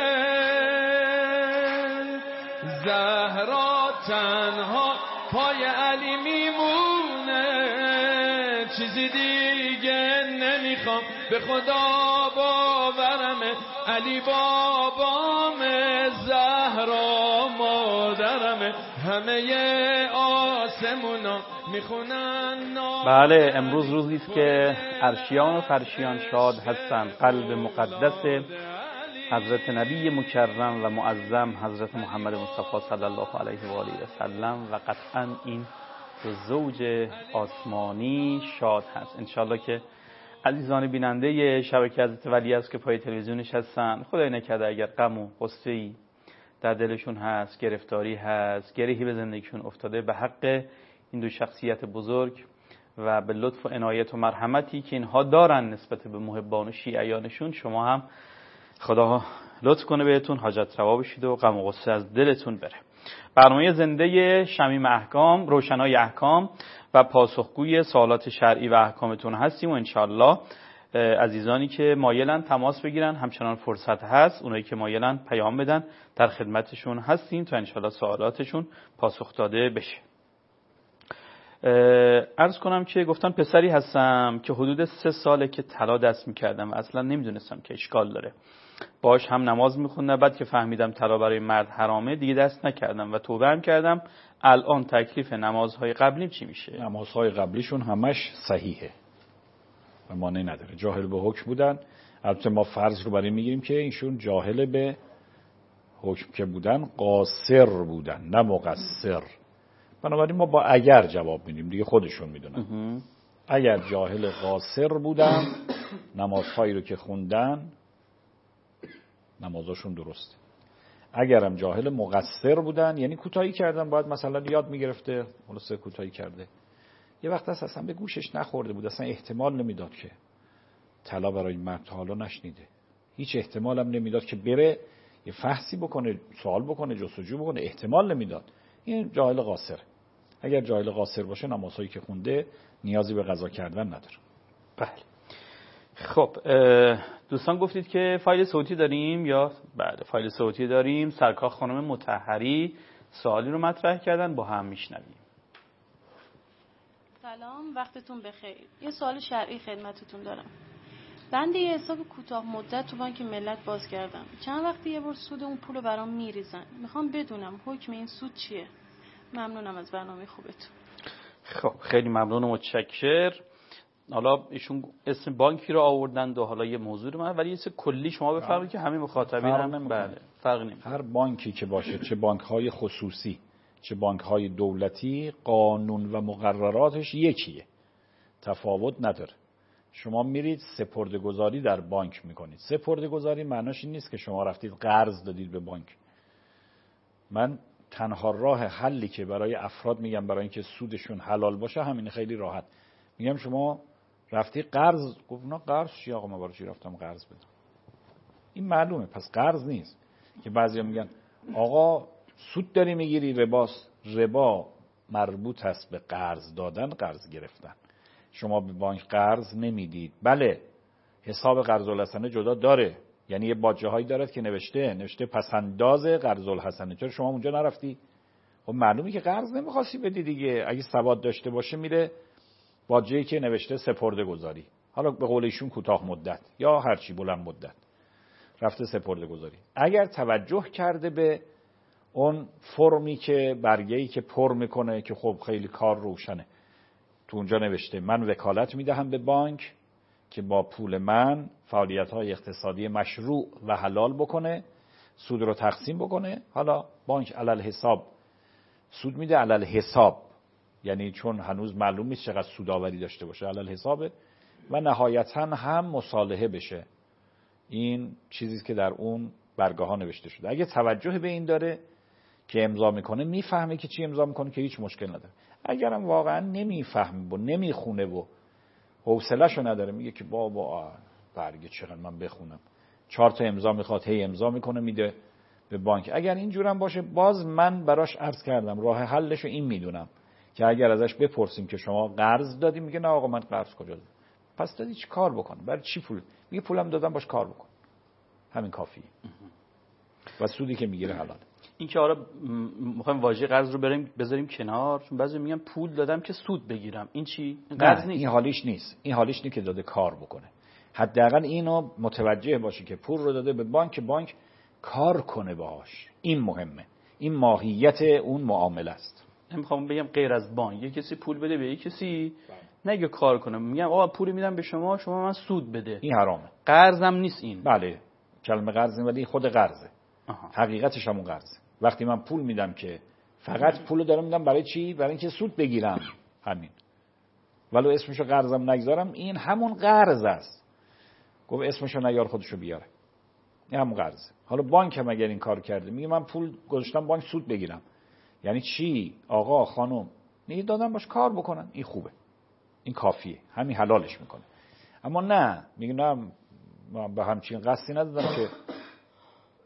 زهرا تنها پای علی میمونه، چیزی دیگه نمیخوام به خدا باورمه، علی بابامه زهرا مادرمه، همه آسمونا میخونن. بله، امروز روزی است که عرشیان و فرشیان شاد هستند. قلب مقدس حضرت نبی مکرم و معظم حضرت محمد مصطفی صلی الله علیه و آله و سلم و قطعا این زوج آسمانی شاد هست. انشالله که عزیزان بیننده شبکه حضرت ولی است که پای تلویزیونش هستن، خدای نکرده اگر غم و غصه‌ای در دلشون هست، گرفتاری هست، گرهی به زندگیشون افتاده، به حق این دو شخصیت بزرگ و به لطف و عنایت و مرحمتی که اینها دارن نسبت به محبان و شیعیانشون، شما هم خدا لطف کنه بهتون، حاجت روا بشید و غم و غصه از دلتون بره. برنامه زنده شمیم احکام، روشنای احکام و پاسخگوی سوالات شرعی و احکامتون هستیم و انشالله عزیزانی که مایلن تماس بگیرن همچنان فرصت هست، اونایی که مایلن پیام بدن در خدمتشون هستیم تا انشالله سوالاتشون پاسخ داده بشه. عرض کنم که گفتن پسری هستم که حدود 3 ساله که طلا دست میکردم و اصلا نمیدونستم که اشکال داره. باش هم نماز میخوندم، بعد که فهمیدم طلا برای مرد حرامه دیگه دست نکردم و توبه هم کردم. الان تکلیف نمازهای قبلیم چی میشه؟ نمازهای قبلیشون همش صحیحه و مانعی نداره. جاهل به حکم بودن، البته ما فرض رو برای میگیریم که ایشون جاهل به حکم که بودن قاصر بودن نه مقصر، بنابراین ما با اگر جواب میدیم دیگه، خودشون میدونن. اگر جاهل قاصر بودن نمازهایی رو که خوندن نمازاشون درسته. اگرم جاهل مقصر بودن یعنی کوتاهی کردن، باید مثلا یاد میگرفته خلاصه کوتاهی کرده، یه وقت هست اصلا به گوشش نخورده بود، اصلا احتمال نمیداد که طلا برای مرد حالا نشنیده، هیچ احتمال هم نمیداد که بره یه فحصی بکنه، سوال بکنه، جستجو بکنه، احتمال نمیداد. این جاهل قاصر. اگر جاهل قاصر باشه نمازهایی که خونده نیازی به قضا کردن نداره. بله. خب دوستان گفتید که فایل صوتی داریم یا بله فایل صوتی داریم. سرکار خانم مطهری سوالی رو مطرح کردن، با هم میشنویم. سلام، وقتتون بخیر. یه سوال شرعی خدمتتون دارم. بنده یه حساب کوتاه مدت تو بانک ملت باز کردم. چند وقتی یه بار سود اون پولو برام میریزن. میخوام بدونم حکم این سود چیه؟ ممنونم از برنامه خوبتون. خب خیلی ممنون و متشکر. حالا ایشون اسم بانکی رو آوردن و حالا یه موضوع رو ولی یه کلی شما بفرمایید که همه مخاطبین هم بله فرق نمیکنه. هر بانکی که باشه، چه بانک‌های خصوصی چه بانک‌های دولتی، قانون و مقرراتش یکیه، تفاوت نداره. شما میرید سپرده‌گذاری در بانک میکنید. سپرده‌گذاری معناش این نیست که شما رفتید قرض دادید به بانک. من تنها راه حلی که برای افراد میگم برای اینکه سودشون حلال باشه همین، خیلی راحت میگم شما رفتی قرض، گفت نه قرض چی آقا، من برای چی رفتم قرض بدم؟ این معلومه پس قرض نیست. که بعضیا میگن آقا سود داری میگیری، رباست. ربا مربوط است به قرض دادن، قرض گرفتن. شما به بانک قرض نمیدید. بله حساب قرض الحسنه جدا داره، یعنی یه باجه هایی دارد که نوشته پسنداز قرض الحسنه. چرا شما اونجا نرفتی؟ خب معلومه که قرض نمیخواستی بدی دیگه. اگه سواد داشته باشه میره باجه‌ای که نوشته سپرده‌گذاری، حالا به قول ایشون کوتاه مدت یا هر چی بلند مدت، رفته سپرده‌گذاری. اگر توجه کرده به اون فرمی که برگه‌ای که پر میکنه که خب خیلی کار روشنه، تو اونجا نوشته من وکالت میدهم به بانک که با پول من فعالیت‌های اقتصادی مشروع و حلال بکنه، سود رو تقسیم بکنه. حالا بانک علل حساب سود میده، علل حساب یعنی چون هنوز معلوم نیست چقدر سوداوری داشته باشه، علل حسابه. و نهایتاً هم مصالحه بشه. این چیزی که در اون برگه ها نوشته شده. اگه توجه به این داره که امضا میکنه، میفهمه که چی امضا میکنه، که هیچ مشکل نداره. اگرم واقعا نمیفهمه و نمیخونه و حوصله‌شو نداره، میگه که بابا برگه چقدر من بخونم، 4 تا امضا میخواد، هی امضا میکنه میده به بانک. اگر اینجورم باشه، باز من براش عرض کردم راه حلشو این میدونم که اگر ازش بپرسیم که شما قرض دادی، میگه نه آقا من قرض کجا دادم. پس دادی چی کار بکنه؟ برای چی پول؟ میگه پولم دادم باش کار بکن، همین کافیه. و سودی که میگیره حلاله. این که آره میخوایم واژه قرض رو بذاریم کنار، چون بعضی میگن پول دادم که سود بگیرم. این چی؟ این قرض نیست. این حالیش نیست. این حالیش نیست که داده کار بکنه. حداقل اینو متوجه باشه که پول رو داده به بانک، بانک کار کنه باهاش. این مهمه. این ماهیت اون معامله است. نمیخوام بگم غیر از بانک یه کسی پول بده به یه کسی نگه کار کنه، میگم آقا پول میدم به شما، شما من سود بده. این حرامه. قرضم نیست این. بله کلمه قرض نیست، ولی خود قرضه. حقیقتش همون قرضه. وقتی من پول میدم که فقط پولو دارم میدم برای چی؟ برای اینکه سود بگیرم. همین. ولو اسمشو قرضم نگذارم، این همون قرض است. گفت اسمشو نیار خودشو بیاره. این همون قرضه. حالا بانک هم اگر این کار کرده، میگه من پول گذاشتم بانک سود بگیرم. یعنی چی؟ آقا خانم میگه دادم باش کار بکنن، این خوبه. این کافیه. همین حلالش میکنه. اما نه، میگه نه من به همچین قصدی ندادم که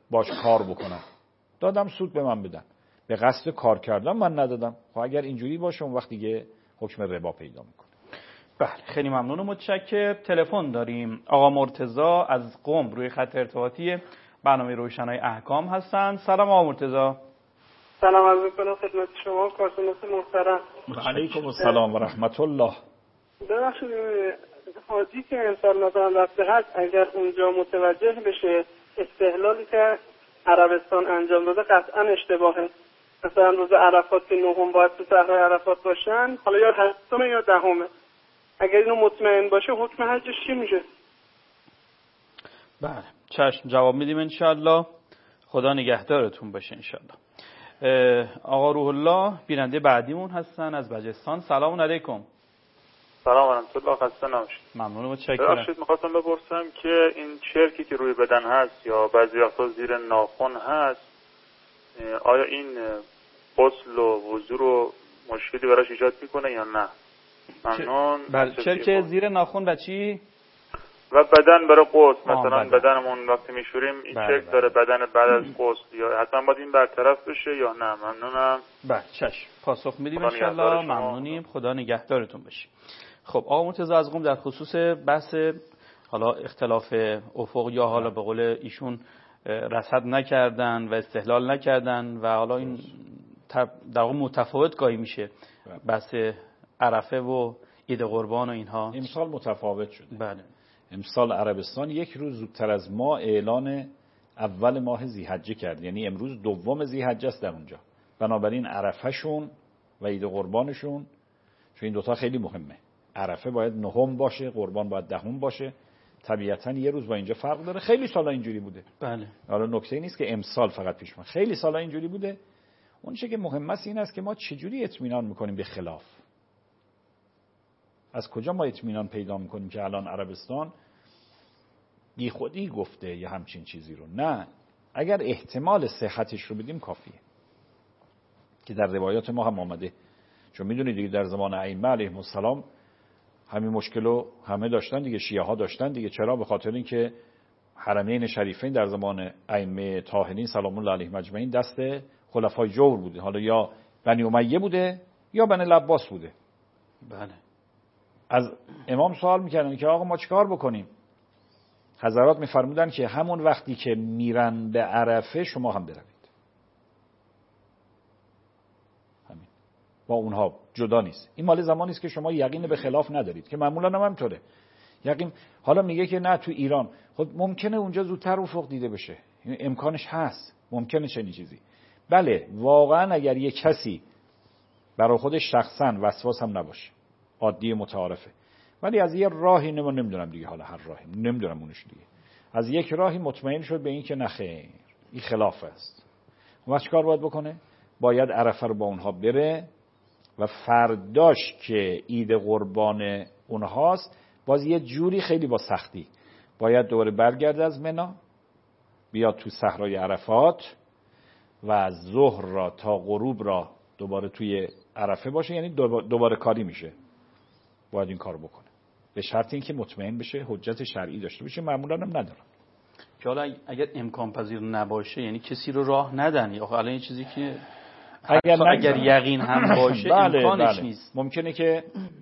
باش کار بکنم، دادم سود به من بدن، به قصد کار کردم من ندادم. خب اگر اینجوری باشه اون وقت دیگه حکم ربا پیدا میکنه. بله خیلی ممنون و متشکرم. تلفن داریم. آقا مرتضی از قم روی خط ارتباطی برنامه روشنای احکام هستن. سلام آقا مرتضی. سلام عرض می‌کنم خدمت شما کارشناس محترم. علیکم السلام و رحمت الله. ببخشید حاجی که امسال مثلا رفته هست اگر اونجا متوجه بشه استحلالی که عربستان انجام داده قطعا اشتباهه. مثلا روز عرفات که نهم باید تو صحرای عرفات باشن، حالا یا هفتم یا دهمه. اگر اینو مطمئن باشه حکم حجش چی میشه؟ بله چشم جواب میدیم انشالله. خدا نگهدارتون باشه انشالله. آقا روح الله بیننده بعدیمون هستن از بجستان. سلام علیکم. سلام و رحمت الله. خسته نباشید. ممنون و متشکرم. ببخشید می‌خواستم بپرسم که این چرکی که روی بدن هست یا بعضی وقتا زیر ناخن هست، آیا این غسل و وضو رو مشکلی براش ایجاد میکنه یا نه؟ ممنون. بله چرک زیر ناخن و چی؟ و بدن برای غسل، مثلا بدن. بدنمون وقتی میشوریم این چرک داره بدن بعد از غسل، یا حتما باید این برطرف بشه یا نه؟ ممنونم. بله چشم پاسخ میدیم انشالله. ممنونیم. خدا نگهدارتون باشه. خب آقا مرتضی از قم در خصوص بحث حالا اختلاف افق یا حالا به قول ایشون رصد نکردن و استحلال نکردن و حالا این در واقع متفاوت گاهی میشه بحث عرفه و عید قربان و اینها. امسال متفاوت شده. بله امسال عربستان یک روز زودتر از ما اعلان اول ماه ذی‌حجه کرد، یعنی امروز دوم ذی‌حجه است در اونجا. بنابراین عرفهشون و عید قربانشون، چون این دوتا خیلی مهمه، عرفه باید نهم باشه، قربان باید دهم باشه. طبیعتاً یه روز با اینجا فرق داره. خیلی سالا اینجوری بوده. بله. حالا نکته نیست که امسال فقط پیش اومد، خیلی سالا اینجوری بوده. اون چیزی که مهم است این است که ما چجوری اطمینان میکنیم به خلاف. از کجا ما اطمینان پیدا میکنیم که الان عربستان بی خودی گفته یا همچین چیزی رو؟ نه، اگر احتمال صحتش رو بدیم کافیه، که در روایات ما هم آمده. چون میدونید دیگه در زمان ائمه علیهم السلام همین مشکلو همه داشتن دیگه، شیعه ها داشتن دیگه. چرا؟ به خاطر اینکه حرمین شریفین در زمان ائمه طاهرین سلام الله علیهم اجمعین دست خلفای جور بوده. حالا یا بنی امیه بوده یا بنی العباس بوده. بله. از امام سوال میکردن که آقا ما چیکار بکنیم؟ حضرات میفرمودن که همون وقتی که میرن به عرفه شما هم بروید. همین. با اونها جدا نیست. این مال زمانی است که شما یقین به خلاف ندارید، که معمولا هم همینطوره. یقین حالا میگه که نه تو ایران، خود ممکنه اونجا زودتر افق دیده بشه، این امکانش هست، ممکنه چنین چیزی. بله واقعا اگر یک کسی برای خودش شخصا وسواس هم نباشه، عادی متعارفه، ولی از یه راهی نمیدونم دیگه، حالا هر راهی نمیدونم اونش دیگه، از یک راهی مطمئن شد به این که نه خیر این خلاف است، اون چیکار باید بکنه؟ باید عرفه رو با اونها بره و فرداش که عید قربان اونهاست باز یه جوری خیلی با سختی باید دوباره برگرده از منا، بیاد تو صحرای عرفات و ظهر را تا غروب را دوباره توی عرفه باشه، یعنی دوباره کاری میشه. باید این کار بکنه به شرط اینکه مطمئن بشه، حجت شرعی داشته باشه. معمولا هم ندارن. که حالا اگر امکان پذیر نباشه یعنی کسی رو راه ندن. آخه الان این چیزی که اگر یقین هم باشه بله، امکانش نیست. ممکنه که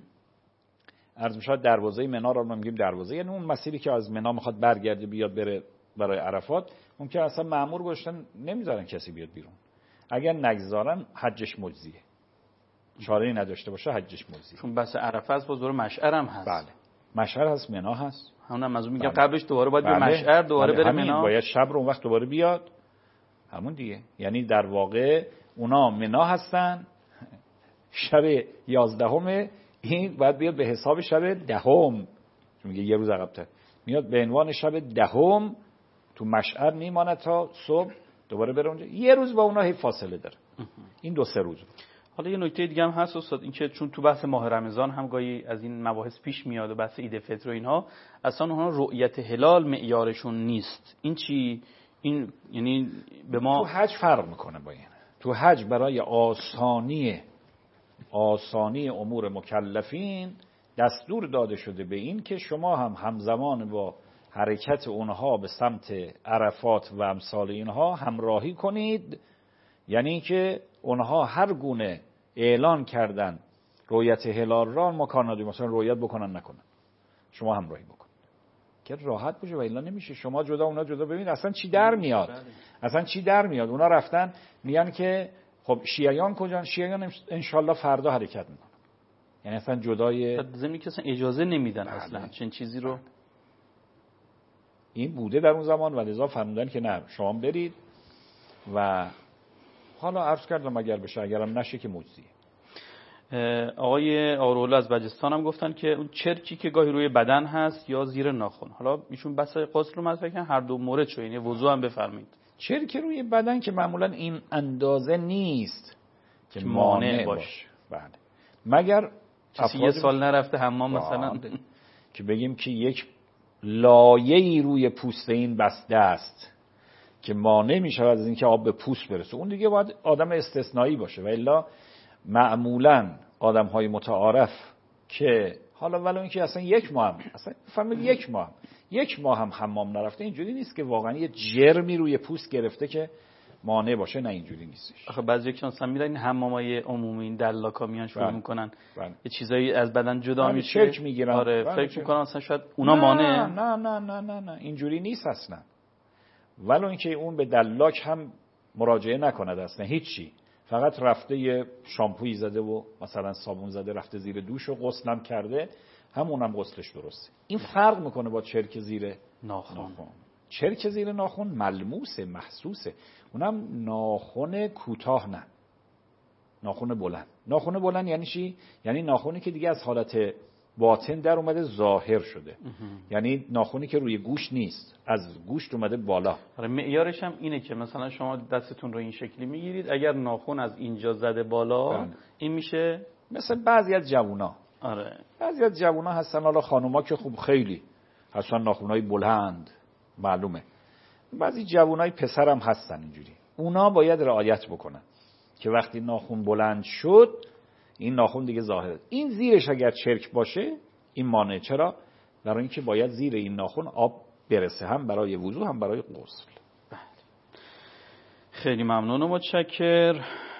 عرض میشه دروازه منا رو ما میگیم دروازه، یعنی اون مسیری که از منا میخواد برگرده بیاد بره برای عرفات، ممکنه اصلا مأمور گذاشتن نمیذارن کسی بیاد بیرون. اگر نگذارن حجش مجزیه، چاره‌ای نداشته باشه حجش مجزیه. چون بس عرفه است باز دوره مشعر هم هست. بله مشعر هست، منا هست. همونم از اون میگم قبلش دوباره باید به مشعر دوباره بره منا، باید شب رو اون وقت دوباره بیاد همون دیگه. یعنی در واقع اونا منا هستن، شب 11 این باید بیاد به حساب شب 10، چون میگه یه روز عقب‌تر میاد به عنوان شب 10 تو مشعر میمونه تا صبح دوباره بره اونجا. یه روز با اونها هی فاصله داره، این 2-3 روز. حالا یه نکته دیگه هم هست استاد، این که چون تو بحث ماه رمضان هم گاهی از این مباحث پیش میاد و بحث عید فطر و اینها، اصلا اونها رؤیت هلال معیارشون نیست. این چی؟ این یعنی به ما تو حج فرق میکنه با این. تو حج برای آسانی امور مکلفین دستور داده شده به این که شما هم همزمان با حرکت اونها به سمت عرفات و امثال اینها همراهی کنید. یعنی که اونها هر گونه اعلان کردن رؤیت هلال را ما کار نداریم، مثلا رؤیت بکنن نکنن، شما همراهی بکنید که راحت باشه و الا نمیشه. شما جدا اونا جدا، ببین اصلا چی در میاد، اصلا چی در میاد. اونا رفتن میگن که خب شیعیان کجان؟ شیعیان انشالله فردا حرکت میکنن، یعنی اصلا جدای زمینی که اصلا اجازه نمیدن اصلا چنین چیزی رو. این بوده در اون زمان و لذا فرمودن که نه شما برید و حالا عرض کردم اگر بشه، اگرم نشه که مجزیه. آقای آرولا از بجستان هم گفتن که اون چرکی که گاهی روی بدن هست یا زیر ناخن، حالا ایشون بحث غسل رو مطرح کردن، هر دو مورد شو، یعنی وضو هم بفرمایید. چرک روی بدن که معمولا این اندازه نیست که مانع باشه. بله. مگر کسی یه سال نرفته حمام مثلا که بگیم که یک لایه‌ای روی پوست این بسته است که مانع میشه از اینکه آب به پوست برسه، اون دیگه باید آدم استثنایی باشه. و الا معمولا آدم‌های متعارف که حالا ولو اینکه اصلا یک ماه هم اصلا فهمید یک ماه هم حمام نرفته، اینجوری نیست که واقعا یه جرمی روی پوست گرفته که مانع باشه، نه اینجوری نیستش. آخه بعضی که مثلا میرن این حمامای عمومی این دلاکا میان شروع میکنن یه چیزایی از بدن جدا میشه، چرک میگیرن. آره فکر میکنن مثلا شاید اونا مانع. نه اینجوری نیست اصلا. ولو اینکه اون به دلاک هم مراجعه نکند اصلا هیچی، فقط رفته یه شامپویی زده و مثلا صابون زده رفته زیر دوش و غسلم کرده، همونم غسلش درسته. این فرق میکنه با چرک زیر ناخن. چرک زیر ناخن ملموسه، محسوسه، اونم ناخن کوتاه نه، ناخن بلند. ناخن بلند یعنی چی؟ یعنی ناخنی که دیگه از حالت باطن در اومده ظاهر شده، یعنی ناخنی که روی گوش نیست، از گوشت اومده بالا. آره معیارش هم اینه که مثلا شما دستتون رو این شکلی میگیرید، اگر ناخن از اینجا زده بالا این میشه مثل بعضی از جوونا. آره بعضی از جوونا هستن، حالا خانوما که خوب خیلی هستن ناخنای بلند معلومه، بعضی جوونای پسر هم هستن اینجوری، اونا باید رعایت بکنن که وقتی ناخن بلند شد این ناخن دیگه ظاهره. این زیرش اگر چرک باشه این مانع. چرا؟ برای اینکه باید زیر این ناخن آب برسه، هم برای وضو هم برای غسل. خیلی ممنون و متشکر.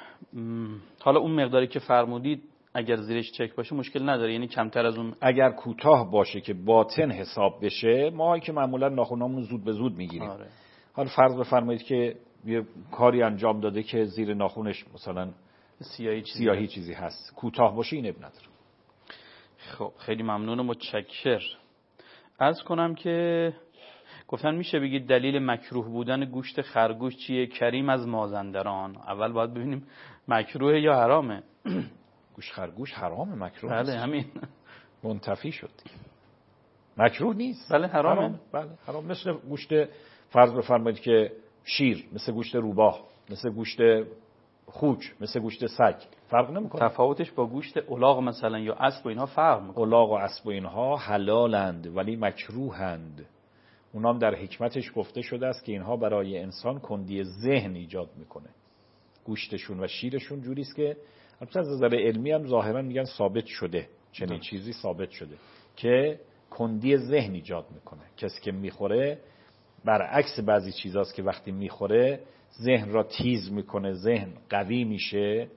حالا اون مقداری که فرمودید اگر زیرش چرک باشه مشکل نداره، یعنی کمتر از اون. اگر کوتاه باشه که باطن حساب بشه، ما که معمولا ناخنامون زود به زود میگیریم. حالا فرض بفرمایید که یه کاری انجام داده که زیر ناخنش مثلا سیاهی چیزی هست، کوتاه باشه این اب نداره. خب خیلی ممنون و متشکر. عرض کنم که گفتن میشه بگید دلیل مکروه بودن گوشت خرگوش چیه؟ کریم از مازندران. اول باید ببینیم مکروه یا حرامه. گوشت خرگوش حرامه، مکروه بله همین منتفی شد، مکروه نیست. بله حرامه. بله حرام. مثل گوشت فرض بفرمایید که شیر، مثل گوشت روباه، مثل گوشت خوک، مثل گوشت سگ فرق نمیکنه. تفاوتش با گوشت الاغ مثلا یا اسب و اینها فرق میکنه. الاغ و اسب و اینها حلالند ولی مکروهند. اونام در حکمتش گفته شده است که اینها برای انسان کندی ذهن ایجاد میکنه. گوشتشون و شیرشون جوری است که البته از نظر علمی هم ظاهرا میگن ثابت شده، چنین چیزی ثابت شده که کندی ذهن ایجاد میکنه. کسی که میخوره برعکس بعضی چیزاست که وقتی میخوره ذهن را تیز میکنه، ذهن قوی میشه،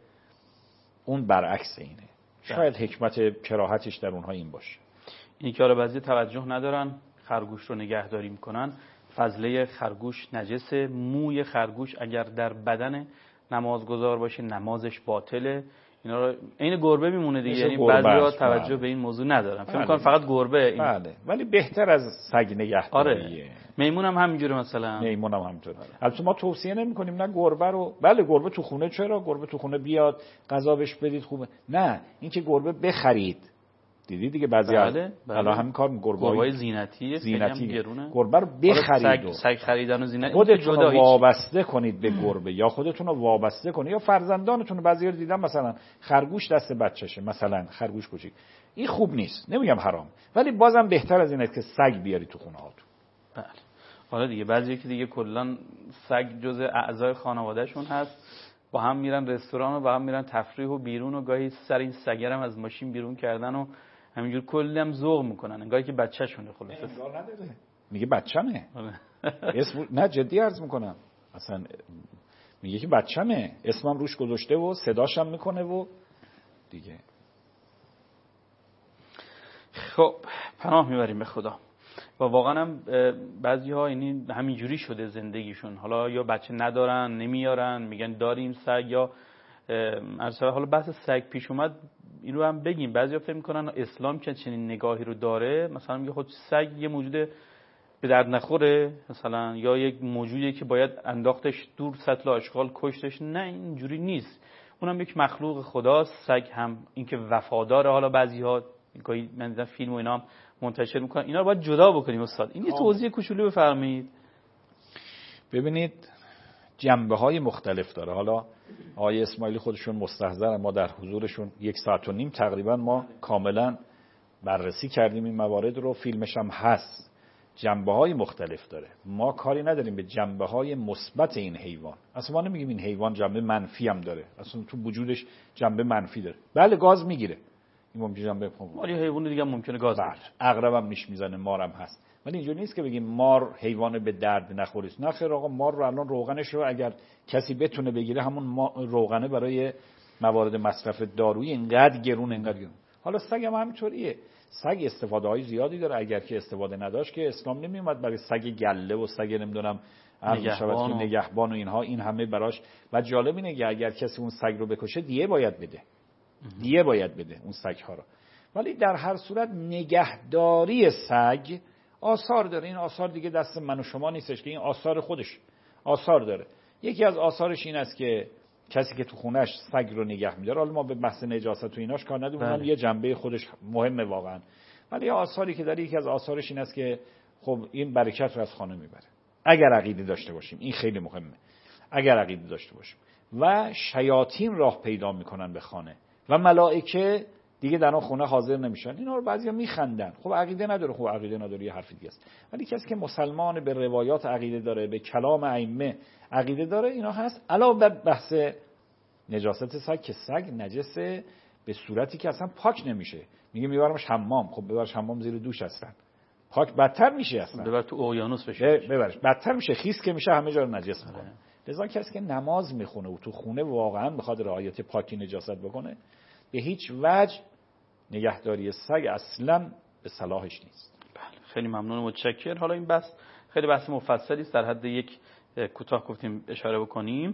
اون برعکس اینه. شاید حکمت کراهتش در اونها این باشه. این که بعضی توجه ندارن خرگوش رو نگهداری میکنن. فضله خرگوش نجسه، موی خرگوش اگر در بدن نمازگزار باشه نمازش باطله. اینا رو عین گربه میمونه دیگه، یعنی بعضیا توجه به این موضوع ندارن، فکر می‌کنن فقط گربه این. بله ولی بهتر از سگ نگهداریه. آره میمون هم همینجوره، مثلا میمون هم همینطوره. البته ما توصیه نمی‌کنیم نه گربه رو، بله گربه تو خونه، چرا گربه تو خونه بیاد غذا بهش بدید خوبه، نه اینکه گربه بخرید. دیدی دیگه بعضی الان همین کار گربه‌های زینتی گرونه، گربه رو بخرید. سگ خریدن و زینت خودتون رو وابسته کنید به گربه یا خودتون رو وابسته کنید یا فرزندانتون. بعضی‌ها دیدم مثلا خرگوش دست بچه‌شه، مثلا خرگوش کوچیک، این خوب نیست، نمیگم حرام، ولی بازم بهتر از اینه که سگ بیاری تو خونه هاتون. بله حالا دیگه بعضی که دیگه کلا سگ جزء اعضای خانوادهشون هست، با هم میرن رستوران و با هم میرن تفریح و بیرون و گاهی سر این سگرم از ماشین بیرون کردن و همینجور کلی هم ذوق میکنن انگار که بچه‌شونه. خلاصه انگار نداره. میگه بچمه. نه جدی عرض میکنم، اصلا میگه که بچمه، اسمم روش گذاشته و صداشم میکنه و دیگه. خب پناه میبریم به خدا. و واقعا هم بعضی ها یعنی همینجوری شده زندگیشون، حالا یا بچه ندارن نمیارن میگن داریم سگ، یا حالا بحث سگ پیش اومد این رو هم بگیم. بعضی ها فکر میکنن اسلام که چنین نگاهی رو داره، مثلا میگه خود سگ یه موجود به درد نخوره مثلا، یا یک موجودی که باید انداختش دور سطل آشغال کشتش. نه اینجوری نیست، اونم یک مخلوق خداست. سگ هم اینکه وفاداره. حالا بعضی‌ها گاهی من دیدم فیلم و اینا هم منتشر میکنن، اینا رو باید جدا بکنیم. استاد این یه توضیح کوچولو بفرمایید. ببینید جنبه‌های مختلف داره. حالا آقای اسماعیلی خودشون مستحضرن، ما در حضورشون 1.5 ساعت تقریبا ما کاملا بررسی کردیم این موارد رو، فیلمش هم هست. جنبه‌های مختلف داره، ما کاری نداریم به جنبه‌های مثبت این حیوان. اصلا ما نمیگیم این حیوان جنبه منفی هم داره، اصلا تو وجودش جنبه منفی داره. بله گاز میگیره، این ممکنه جنبه ولی حیوان دیگه ممکنه گاز بگیره. عقرب هم نیش میزنه، مارم هست. ولی اینجوری نیست که بگیم مار حیوان به درد نخوره. نه خیر آقا، مار رو الان روغنش رو اگر کسی بتونه بگیره، همون روغنه برای موارد مصرف دارویی اینقدر گرون. حالا سگ هم همینطوریه. سگ استفاده های زیادی داره. اگر که استفاده نداشت که اسلام نمیومد برای سگ گله و سگ نمیدونم نگهبان و اینها این همه براش. و جالب اینه که اگر کسی اون سگ رو بکشه دیه باید بده، دیه باید بده اون سگ ها رو. ولی در هر صورت نگهداری سگ آثار داره. این آثار دیگه دست من و شما نیستش که این آثار خودش آثار داره. یکی از آثارش این است که کسی که تو خونش سگ رو نگه می‌داره، حالا ما به بحث نجاست و ایناش کار نداریم، اونم یه جنبه خودش مهمه واقعا. ولی آثاری که داره، یکی از آثارش این است که خب این برکت رو از خانه میبره. اگر عقیده داشته باشیم، این خیلی مهمه. اگر عقیده داشته باشیم و شیاطین راه پیدا میکنن به خانه و ملائکه دیگه در اون خونه حاضر نمیشن. اینا رو بعضیا میخندن. خب عقیده نداره، خب عقیده نداره یه حرف دیگه است. ولی کسی که مسلمان به روایات عقیده داره، به کلام ائمه عقیده داره، اینا هست. علاوه بر بحث نجاست سگ که سگ نجسه به صورتی که اصلا پاک نمیشه. میگه میبرمش حمام. خب ببرش حمام زیر دوش هستن، پاک بدتر میشه، اصلا ببر تو اقیانوس بشه، ببرش بدتر میشه، خیس که میشه همه جا رو نجس میکنه. لذا کسی که نماز میخونه و تو خونه واقعا بخواد رعایت پاکی نجاست بکنه، به هیچ وجه نگهداری سگ اصلا به صلاحش نیست. بله خیلی ممنون و متشکر. حالا این بحث خیلی بحث مفصلی است، در حد یک کوتاه گفتیم اشاره بکنیم.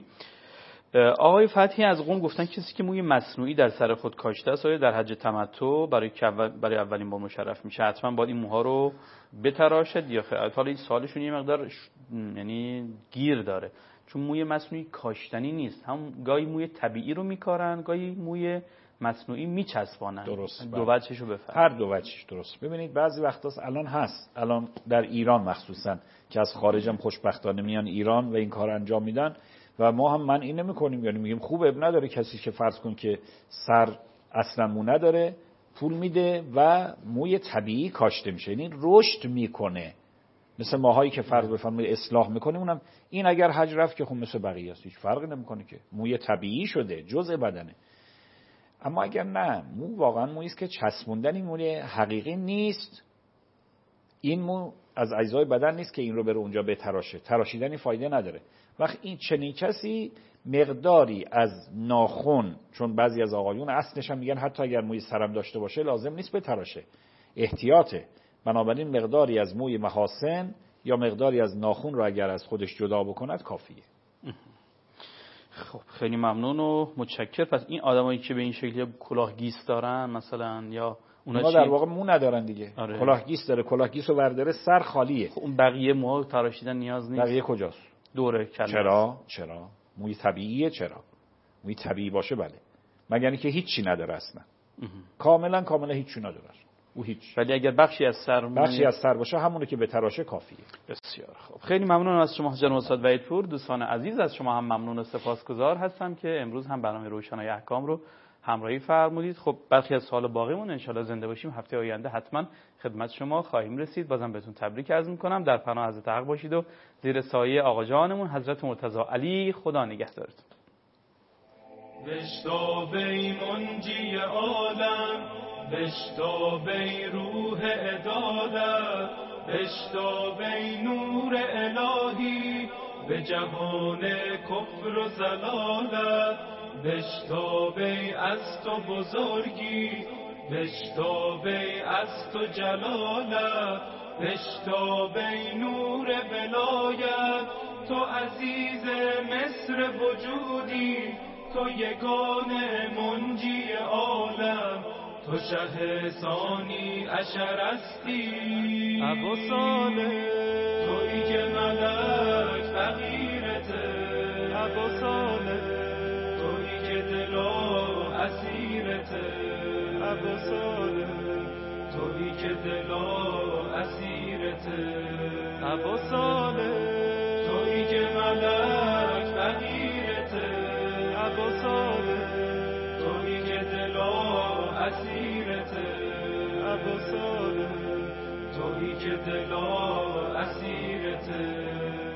آقای فتحی از قم گفتن کسی که موی مصنوعی در سر خود کاشته است آیا در حج تمتع برای اولین بار مشرف میشه حتما باید این موها رو بتراشد یا خیر؟ حالا این سوالشون یه مقدار یعنی گیر داره، چون موی مصنوعی کاشتنی نیست، هم گاهی موی طبیعی رو میکارن، گاهی موی مصنوعی میچسبانن. درست، دو وجهشو بفرمایید. هر دو وجهش درست. ببینید بعضی وقتا الان هست، الان در ایران مخصوصا که از خارج هم خوشبختانه میان ایران و این کار انجام میدن و ما هم من این نمی‌کنیم، یعنی میگیم خوبه، اب نداره کسی که فرض کن که سر اصلا مو نداره پول میده و موی طبیعی کاشته میشه، یعنی رشد میکنه مثل ماهایی که فرض بفرمایید اصلاح میکنیم. اونم این اگر حج رفت که خب مثل بقیه است، هیچ فرقی نمیکنه که موی طبیعی شده، جزء بدنه. اما اگر نه، مو واقعا مویی است که چسبوندن، این موی حقیقی نیست، این مو از اجزای بدن نیست که این رو بره اونجا بتراشه، تراشیدنی فایده نداره. وقت این چنین کسی مقداری از ناخن، چون بعضی از آقایون اصلش هم میگن حتی اگر موی سرم داشته باشه لازم نیست بتراشه، احتیاطه، بنابراین مقداری از موی محاسن یا مقداری از ناخن رو اگر از خودش جدا بکند کافیه. خب خیلی ممنون و متشکر. پس این آدمایی که به این شکلی کلاهگیس دارن مثلا یا اونا در واقع مو ندارن دیگه. آره. کلاهگیس داره، کلاهگیس رو برداره سر خالیه. خب اون بقیه موها تراشیدن نیاز نیست. بقیه کجاست؟ دوره کله. چرا؟ موی طبیعیه. چرا؟ موی طبیعی باشه بله. مگر اینکه هیچی نداره اصلا. کاملا هیچی نداره. او هیچ. ولی اگر بخشی از سر باشه همونه که به تراشه کافیه. بسیار خوب. خیلی ممنون از شما جناب استاد وحیدپور. دوستان عزیز از شما هم ممنون و سپاسگزار هستم که امروز هم برنامه روشنای احکام رو همراهی فرمودید. خب برخی از سوال باقیمون ان شاءالله زنده باشیم هفته آینده حتما خدمت شما خواهیم رسید. بازم بهتون تبریک عرض می‌کنم. در پناه حضرت حق باشید و زیر سایه آقا جانمون حضرت مرتضی علی خدا نگهدارتون. بشتابی منجی عالم، بشتابی روح عدالت، بشتابی نور الهی به جهان کفر و ضلالت، بشتابی از تو بزرگی، بشتابی از تو جلالت، بشتابی نور ولایت. تو عزیز مصر وجودی، تو یگانه منجی عالم، تو شه ثانی عشر هستی. ابا صالح تویی که ملک فقیرته، ابا صالح تویی که دلا اسیرته، ابا صالح تویی که دلا اسیرته، ابا صالح تویی که ملک فقیرته، ابا صالح تویی که دلا اسیرته، ابا صالح تویی که دلا اسیرته.